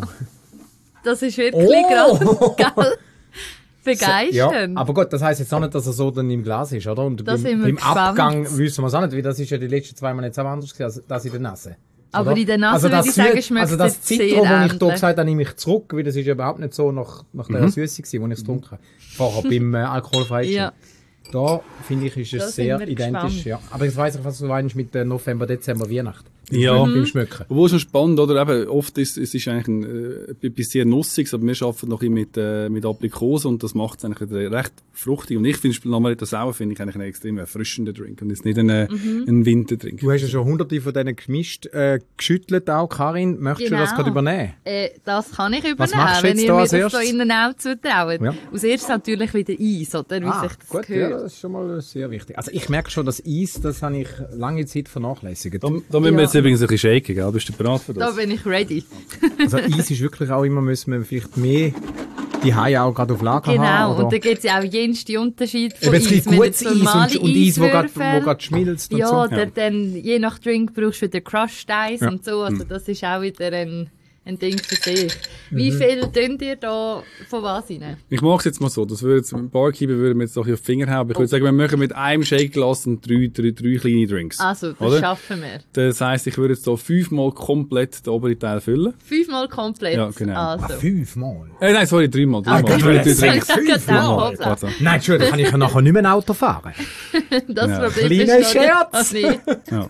das ist wirklich Oh! gerade, gell? Ja, Begeisternd. aber gut, das heisst jetzt auch nicht, dass er so dann im Glas ist, oder? Und Da beim, sind wir beim gespannt. Abgang wissen wir es auch nicht, weil das ist ja die letzten zwei Mal jetzt auch anders gewesen, als das in der Nase. Aber oder? in der Nase also das würde ich sagen, Süd- schmeckt Also das jetzt sehr Zitron, das ich hier ähnlich. gesagt habe, nehme ich zurück, weil das ist ja überhaupt nicht so nach, nach der Süße gewesen, wo ich es getrunken habe. Vorher beim äh, alkoholfreien Gin. Ja. Da, finde ich, ist es Da sind sehr wir identisch. gespannt. Ja. Aber jetzt weiss ich, was du meinst mit äh, November, Dezember, Weihnacht. Ja. Beim Schmücken. Obwohl es schon spannend, oder? Eben, oft ist es ist eigentlich ein, äh, etwas sehr Nussiges, aber wir arbeiten noch ein bisschen mit, äh, mit Aprikose und das macht es eigentlich wieder recht fruchtig. Und ich finde, Amaretto Sauer finde ich eigentlich einen extrem erfrischenden Drink und jetzt nicht einen, Mhm. einen Winterdrink. Du hast ja schon hunderte von denen gemischt, äh, geschüttelt auch, Karin. Möchtest du das Genau. gerade übernehmen? Äh, das kann ich übernehmen, Was machst du wenn jetzt ihr da mir als das erstes? da innen auch zutraut. Ja. Als erstes natürlich wieder Eis, oder? Wie sich das gut, ja, gehört. das ist schon mal sehr wichtig. Also ich merke schon, das Eis, das habe ich lange Zeit vernachlässigt. Da, da müssen wir Ja. jetzt übrigens ein bisschen shaken, gell? Bist du bereit für Da das? bin ich ready. Also Eis ist wirklich auch immer, müssen wir vielleicht mehr die Haie auch gerade auf Lager Genau, haben. und da Oder? gibt es ja auch jenste Unterschiede von Eben, es gibt Eis. Wenn gutes jetzt Eis normale und, und Eis, wo gerade wo Eiswürfel- gerade schmilzt und Ja, so. oder dann je nach Drink brauchst du wieder Crushed Eis Ja. und so. Also das ist auch wieder ein, ein Ding für sich. Mhm. Wie viel tun ihr da von was rein? Ich mache es jetzt mal so, das würde jetzt, ein Barkeeper würde mir jetzt doch auf die Finger hauen, aber ich würde sagen, wir machen mit einem Shake-Glas und drei, drei, drei kleine Drinks. Also, das Oder? schaffen wir. Das heisst, ich würde jetzt hier fünfmal komplett den oberen Teil füllen. Fünfmal komplett. Ja, genau. Also. Fünfmal. Äh, nein, sorry, dreimal. dreimal. Gott, Drei- drei das Drinks. sagt fünfmal. Ja, Warte. Nein, Entschuldigung, kann ich ja nachher nicht mehr ein Auto fahren. Das Ja. Problem Kleiner ist noch Scherz. nicht. Also nicht. Ja.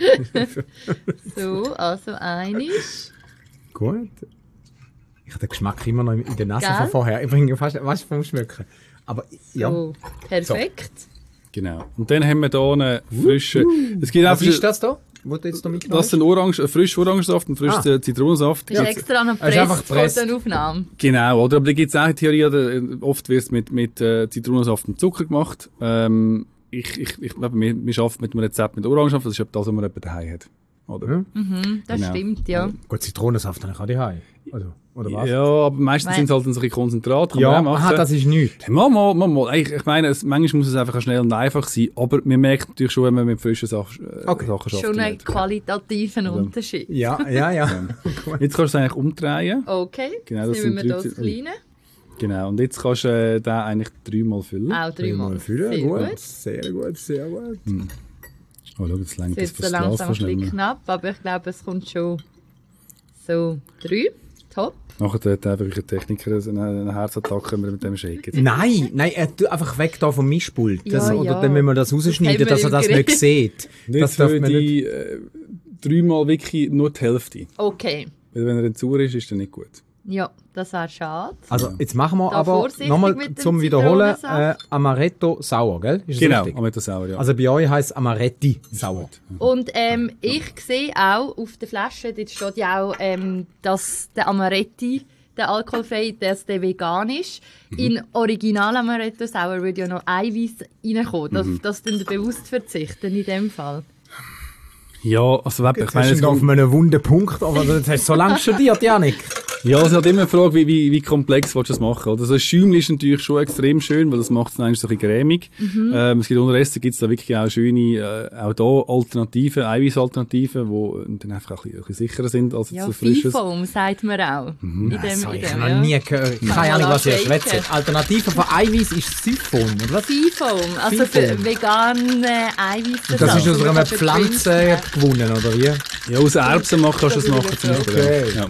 So, also einisch. Gut. Ich habe den Geschmack immer noch in der Nase Gell? von vorher. Ich bringe fast was vom Schmücken. Aber ja. So, perfekt. Genau. Und dann haben wir hier einen frischen, es gibt Was auch ist das da? Wo du jetzt noch mitgenommen Das ist ein Orange, ein frischer Orangensaft, ein frischer Ah. Zitronensaft. Das ist extra noch Das ist einfach gepresst vor gepresst. der Aufnahme. Genau, oder? Aber da gibt es auch eine Theorie, oder? äh, Oft wird es mit, mit äh, Zitronensaft und Zucker gemacht. Ähm, ich, ich, ich glaube, wir, wir arbeiten mit einem Rezept mit Orangensaft, das ist etwa das, was man etwa daheim hat. Oder? Hm? Mhm, das Genau. stimmt, ja. Gut, Zitronensaft habe ich auch daheim. Also, oder was? Ja, aber meistens Weil- sind es halt dann so ein bisschen Konzentrat. kann Ja, man auch machen. aha, das ist nichts. Mal, mal, mal, mal. Ich, ich meine, es, manchmal muss es einfach schnell und einfach sein, aber man merkt natürlich schon, wenn man mit frischen Sach äh, Okay. Sachen schafft. Schon einen qualitativen Unterschied. Ja, ja, ja. Jetzt kannst du es eigentlich umdrehen. Okay, Genau, das jetzt nehmen sind wir drei das Zi- Kleine. Genau, und jetzt kannst du äh, den eigentlich dreimal füllen. Auch dreimal. Füllen, Sehr gut. gut. Sehr gut, sehr gut. Hm. Oh, schau, jetzt längt das Jetzt fürs so Glas langsam ein bisschen verschneller. knapp, aber ich glaube, es kommt schon so drei. Top. Nachher hat einfach ein Techniker eine, eine Herzattacke, wenn wir mit dem shaken. Nein, nein, äh, du einfach weg da vom Mischpult. Das, Ja, oder ja. dann müssen wir das rausschneiden, Das dass er haben wir das im nicht Griff. sieht. Nicht Das darf für man nicht. die äh, dreimal wirklich nur die Hälfte. Okay. Weil wenn er dann sauer ist, ist er nicht gut. Ja, das wäre schade. Also, jetzt machen wir Da aber vorsichtig nochmal mit dem zum Wiederholen äh, Zitronensaft. Amaretto sauer, gell? Ist das Genau, richtig? aber das sauer, ja. Also bei euch heisst es Amaretti sauer. Und ähm, ich sehe auch auf der Flasche, dort steht ja auch, ähm, dass der Amaretti, der alkoholfreie, dass der vegan ist. Mhm. In Original Amaretto Sauer würde ja noch Eiweiß reinkommen. Das, Mhm. das tun wir bewusst verzichten in dem Fall. Ja, also eben, ich Ich meine, meine, es auf kommt, einem wunden Punkt, aber das hast du so lange studiert, Janik. ja, es ist halt immer eine Frage, wie, wie, wie komplex willst du das machen. Oder? Also ein Schäumchen ist natürlich schon extrem schön, weil das macht es dann eigentlich so ein bisschen cremig. Mhm. Ähm, es gibt unterdessen gibt's da wirklich auch schöne, äh, auch da Alternativen, Eiweißalternativen, die dann einfach ein bisschen, ein bisschen sicherer sind als jetzt Ja, so frisches. Fifoam sagt man auch. In dem, Also, in ich dem, habe ja. noch nie gehört. Keine mal Ahnung, was ihr shaken. schwätzt. Alternative von Eiweiß ist Siphon, oder was? Fifoam, also für Fifoam. vegane Eiweiß. Das ist aus einer Pflanze gewonnen, oder wie? Ja, aus Erbsen machen kannst du das Das machen ist zum Beispiel. okay. Ja.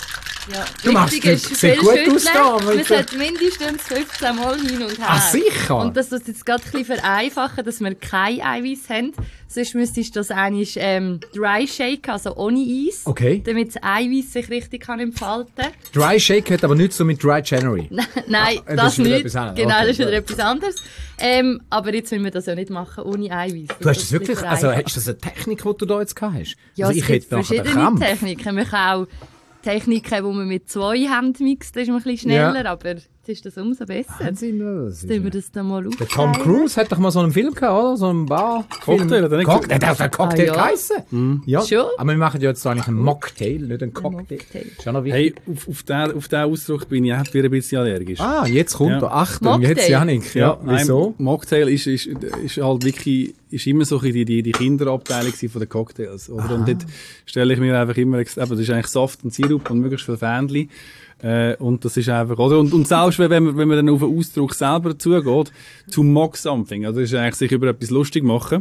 Ja, Du machst wichtig es- ist sieht viel gut schütteln. aus da, Man mit- sollte mindestens fünfzehn Mal hin und her. Ah, sicher? Und dass das jetzt gerade ein bisschen vereinfachen, dass wir kein Eiweiß haben. Sonst müsstest du das eigentlich ähm, dry shaken, also ohne Eis. Okay. Damit das Eiweiß sich richtig kann entfalten Dry Shake hat aber nichts so mit Dry January. Nein, Ah, das das, ist wieder nicht. etwas anderes. Genau, Okay, das ist wieder gut. etwas anderes. Ähm, aber jetzt wollen wir das ja nicht machen ohne Eiweiß. Du hast das ein wirklich, bisschen also vereinfachen. ist das eine Technik, die du da jetzt gehabt hast? Ja, also es gibt verschiedene Techniken. Man kann auch Techniken, wo man mit zwei Händen mixt, das ist man ein bisschen schneller, Ja. aber jetzt ist das umso besser. Wahnsinn, das ist Sollen wir ja- das dann mal Der aufschreiben? Tom Cruise hat doch mal so einen Film gehabt, oder? So einen Bar. Cocktail, hat er nicht Cocktail, der hat einen Cocktail Ah, ja. geheissen. Ja. Schon? Aber wir machen ja jetzt eigentlich einen Mocktail, nicht einen Cocktail. Mocktail. Ist ja noch wichtig. Hey, auf, auf, den, auf den Ausdruck bin ich auch wieder ein bisschen allergisch. Ah, jetzt kommt Ja. er. Achtung, Mocktail. jetzt Janik. Ja, nein, wieso? Mocktail ist, ist, ist halt wirklich, ist immer so ein bisschen die, die, die Kinderabteilung gewesen von den Cocktails, oder? Und dort stelle ich mir einfach immer, ex- eben, das ist eigentlich Saft und Sirup und möglichst viel Fähnchen. Äh, und das ist einfach, oder? Und, und selbst wenn man, wenn man dann auf den Ausdruck selber zugeht, to mock something, also das ist eigentlich sich über etwas lustig machen.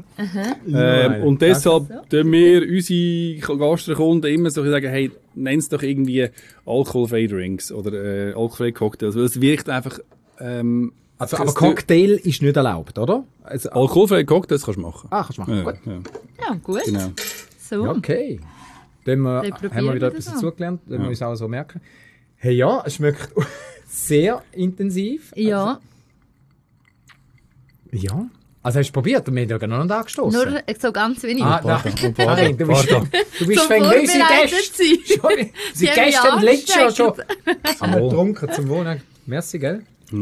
Ähm, und deshalb tun wir unsere Gastrokunden immer so sagen, hey, nenn's doch irgendwie alkoholfreie Drinks oder äh, alkoholfreie Cocktails, weil es wirkt einfach, ähm, Also, aber es- Cocktail ist nicht erlaubt, oder? Also, alkoholfreie Cocktails kannst du machen. ah, kannst du machen. Ja, Gut. ja, Ja, gut. genau. So. Ja, okay. Dann äh, Dann probieren haben wir wieder wir etwas das dazugelernt, dann Ja. müssen wir uns auch so merken. Hey, ja, es schmeckt sehr intensiv. Ja, Ja. Also hast du probiert? Wir haben ja noch nicht angestoßen. nur so ganz wenig. Ah, nein. Pardon, Karin, du bist, pardon. du bist Zum fäng unsere Vorbereitet Gäste. sein. Schon, Sie sie haben Gäste mich letztes Jahr schon angesteckt. einmal getrunken zum Wohnen. Merci, gell?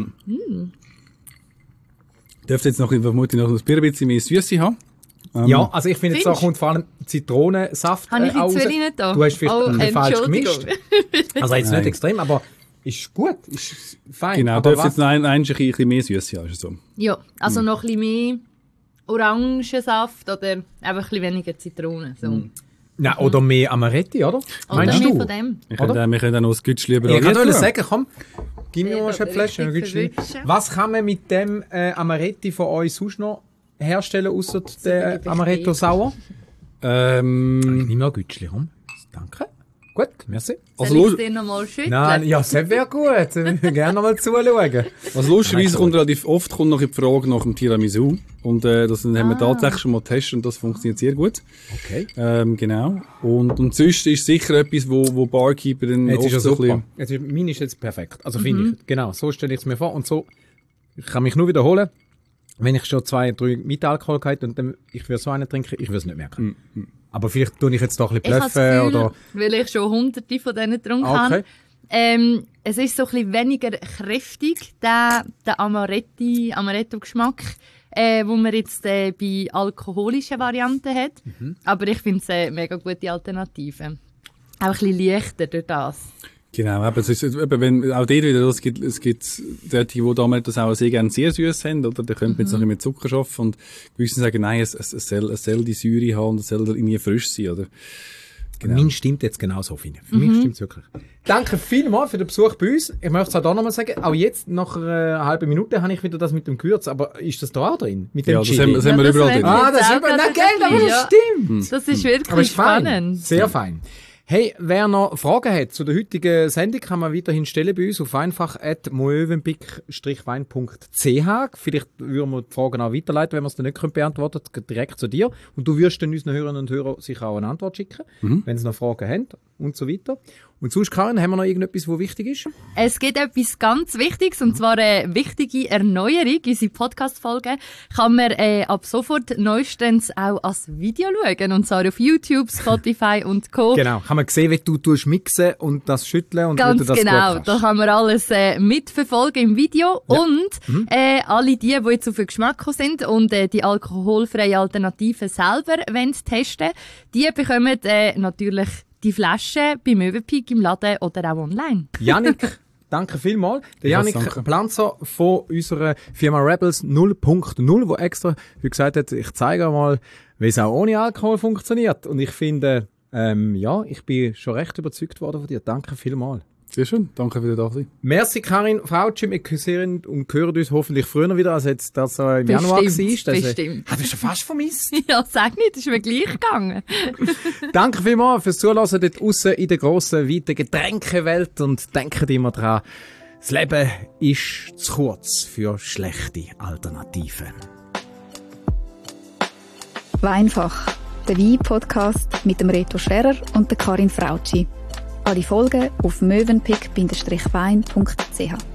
Dürfte jetzt noch, vermutlich noch ein bisschen mehr Süße haben. Ähm, Ja, also ich finde, jetzt da Findest du? kommt vor allem Zitronensaft Habe ich äh, jetzt raus. will ich nicht da? Du hast vielleicht Oh, ein bisschen falsch Entschuldigung. gemischt. Also jetzt Nein. nicht extrem, aber ist gut, ist fein. Genau, aber dürfte jetzt noch ein, ein, ein bisschen mehr Süße haben, ist so. Ja, also Hm. noch ein bisschen mehr Orangensaft oder einfach ein bisschen weniger Zitrone. So. Nein, oder mehr Amaretti, oder? Oder Meinst mehr du? von dem. Wir können, auch- wir können auch noch ein Gütschli über Ich kann tun. nur sagen, komm, gib mir Ja, mal da eine Flasche. ein richtig Gütschli. verwischen. Was kann man mit dem äh, Amaretti von euch sonst noch herstellen, außer der gebe ich Amaretto dir. sauer? Ähm, Nimm mal ein Gütschli, komm. Danke. Gut, merci. also, Soll ich lu- dir noch mal schütteln? Nein, ja, das wäre gut. Ich würde gerne noch mal zuschauen. also lustigerweise kommt relativ oft kommt noch die Frage nach dem Tiramisu. Und äh, das haben wir tatsächlich schon mal getestet und das funktioniert sehr gut. Okay. Ähm, genau. Und, und sonst ist sicher etwas, wo, wo Barkeeper dann Jetzt oft ist er so ein super. bisschen... Jetzt ist, meine ist jetzt perfekt. Also finde ich, genau, so stelle ich es mir vor. Und so, ich kann mich nur wiederholen, wenn ich schon zwei, drei mit Alkohol hatte und dann, ich würde so einen trinken, ich würde es nicht merken. Aber vielleicht tue ich jetzt doch ein Ich bisschen habe das bluffen Gefühl, oder... weil ich schon hunderte von denen getrunken Ah, okay. habe, ähm, es ist so ein bisschen weniger kräftig, der, der Amaretti, Amaretto-Geschmack, äh, wo man jetzt äh, bei alkoholischen Varianten hat. Mhm. Aber ich finde es eine mega gute Alternative. Auch ein bisschen leichter durch das. Genau, eben, es ist, eben, wenn, auch dort wieder, es gibt, es gibt solche, die damals das auch sehr gerne sehr süß haben, oder? Da könnte man jetzt noch ein bisschen mit Zucker arbeiten und gewisse sagen, nein, es, es, es, soll, es soll die Säure haben und es soll irgendwie frisch sein, oder? Genau. Mein stimmt jetzt genauso, finde ich. Für mhm. mich stimmt es wirklich. Danke vielmals für den Besuch bei uns. Ich möchte es auch da nochmal sagen, auch jetzt, nach einer halben Minute, habe ich wieder das mit dem Gewürz. Aber ist das da auch drin? Mit dem ja, das haben, das haben wir ja, überall drin. Ah, das ist überall. Nein, gell, aber das stimmt. Das ist wirklich spannend. Fein. Sehr fein. Hey, wer noch Fragen hat zu der heutigen Sendung, kann man weiterhin stellen bei uns auf einfach at moevenpick wein punkt c h. Vielleicht würden wir die Fragen auch weiterleiten, wenn wir es dann nicht beantworten können, direkt zu dir. Und du wirst dann unseren Hörerinnen und Hörern sicher auch eine Antwort schicken, mhm. wenn sie noch Fragen haben und so weiter. Und sonst, Karin, haben wir noch irgendetwas, was wichtig ist? Es gibt etwas ganz Wichtiges, und zwar eine wichtige Erneuerung. Unsere Podcast-Folge kann man äh, ab sofort neuestens auch als Video schauen. Und zwar auf YouTube, Spotify und Co. Genau, kann man sehen, wie du tust mixen und das schütteln und ganz wie du das genau, da kann man alles äh, mitverfolgen im Video. Ja. Und mhm. äh, alle die, die jetzt auf den Geschmack sind und äh, die alkoholfreie Alternative selber wollen testen, die bekommen äh, natürlich die Flasche beim Mövenpick im Laden oder auch online. Jannik, danke vielmals. Der Jannik ja, Planzer von unserer Firma Rebels null Punkt null, der extra wie gesagt hat, ich zeige mal, wie es auch ohne Alkohol funktioniert. Und ich finde, ähm, ja, ich bin schon recht überzeugt worden von dir. Danke vielmals. Sehr schön, danke für da sein. Merci Karin Frautschi, wir sehen und hören uns hoffentlich früher wieder, als jetzt das so im Januar war. Bestimmt, bestimmt. Hast du schon fast vermisst? Ja, sag nicht, das ist mir gleich gegangen. Danke vielmals fürs Zuhören dort draussen in der grossen, weiten Getränkewelt und denkt immer dran, das Leben ist zu kurz für schlechte Alternativen. Weinfach, der Wein-Podcast mit dem Reto Scherer und der Karin Frautschi. Alle Folgen auf moevenpick wein punkt c h.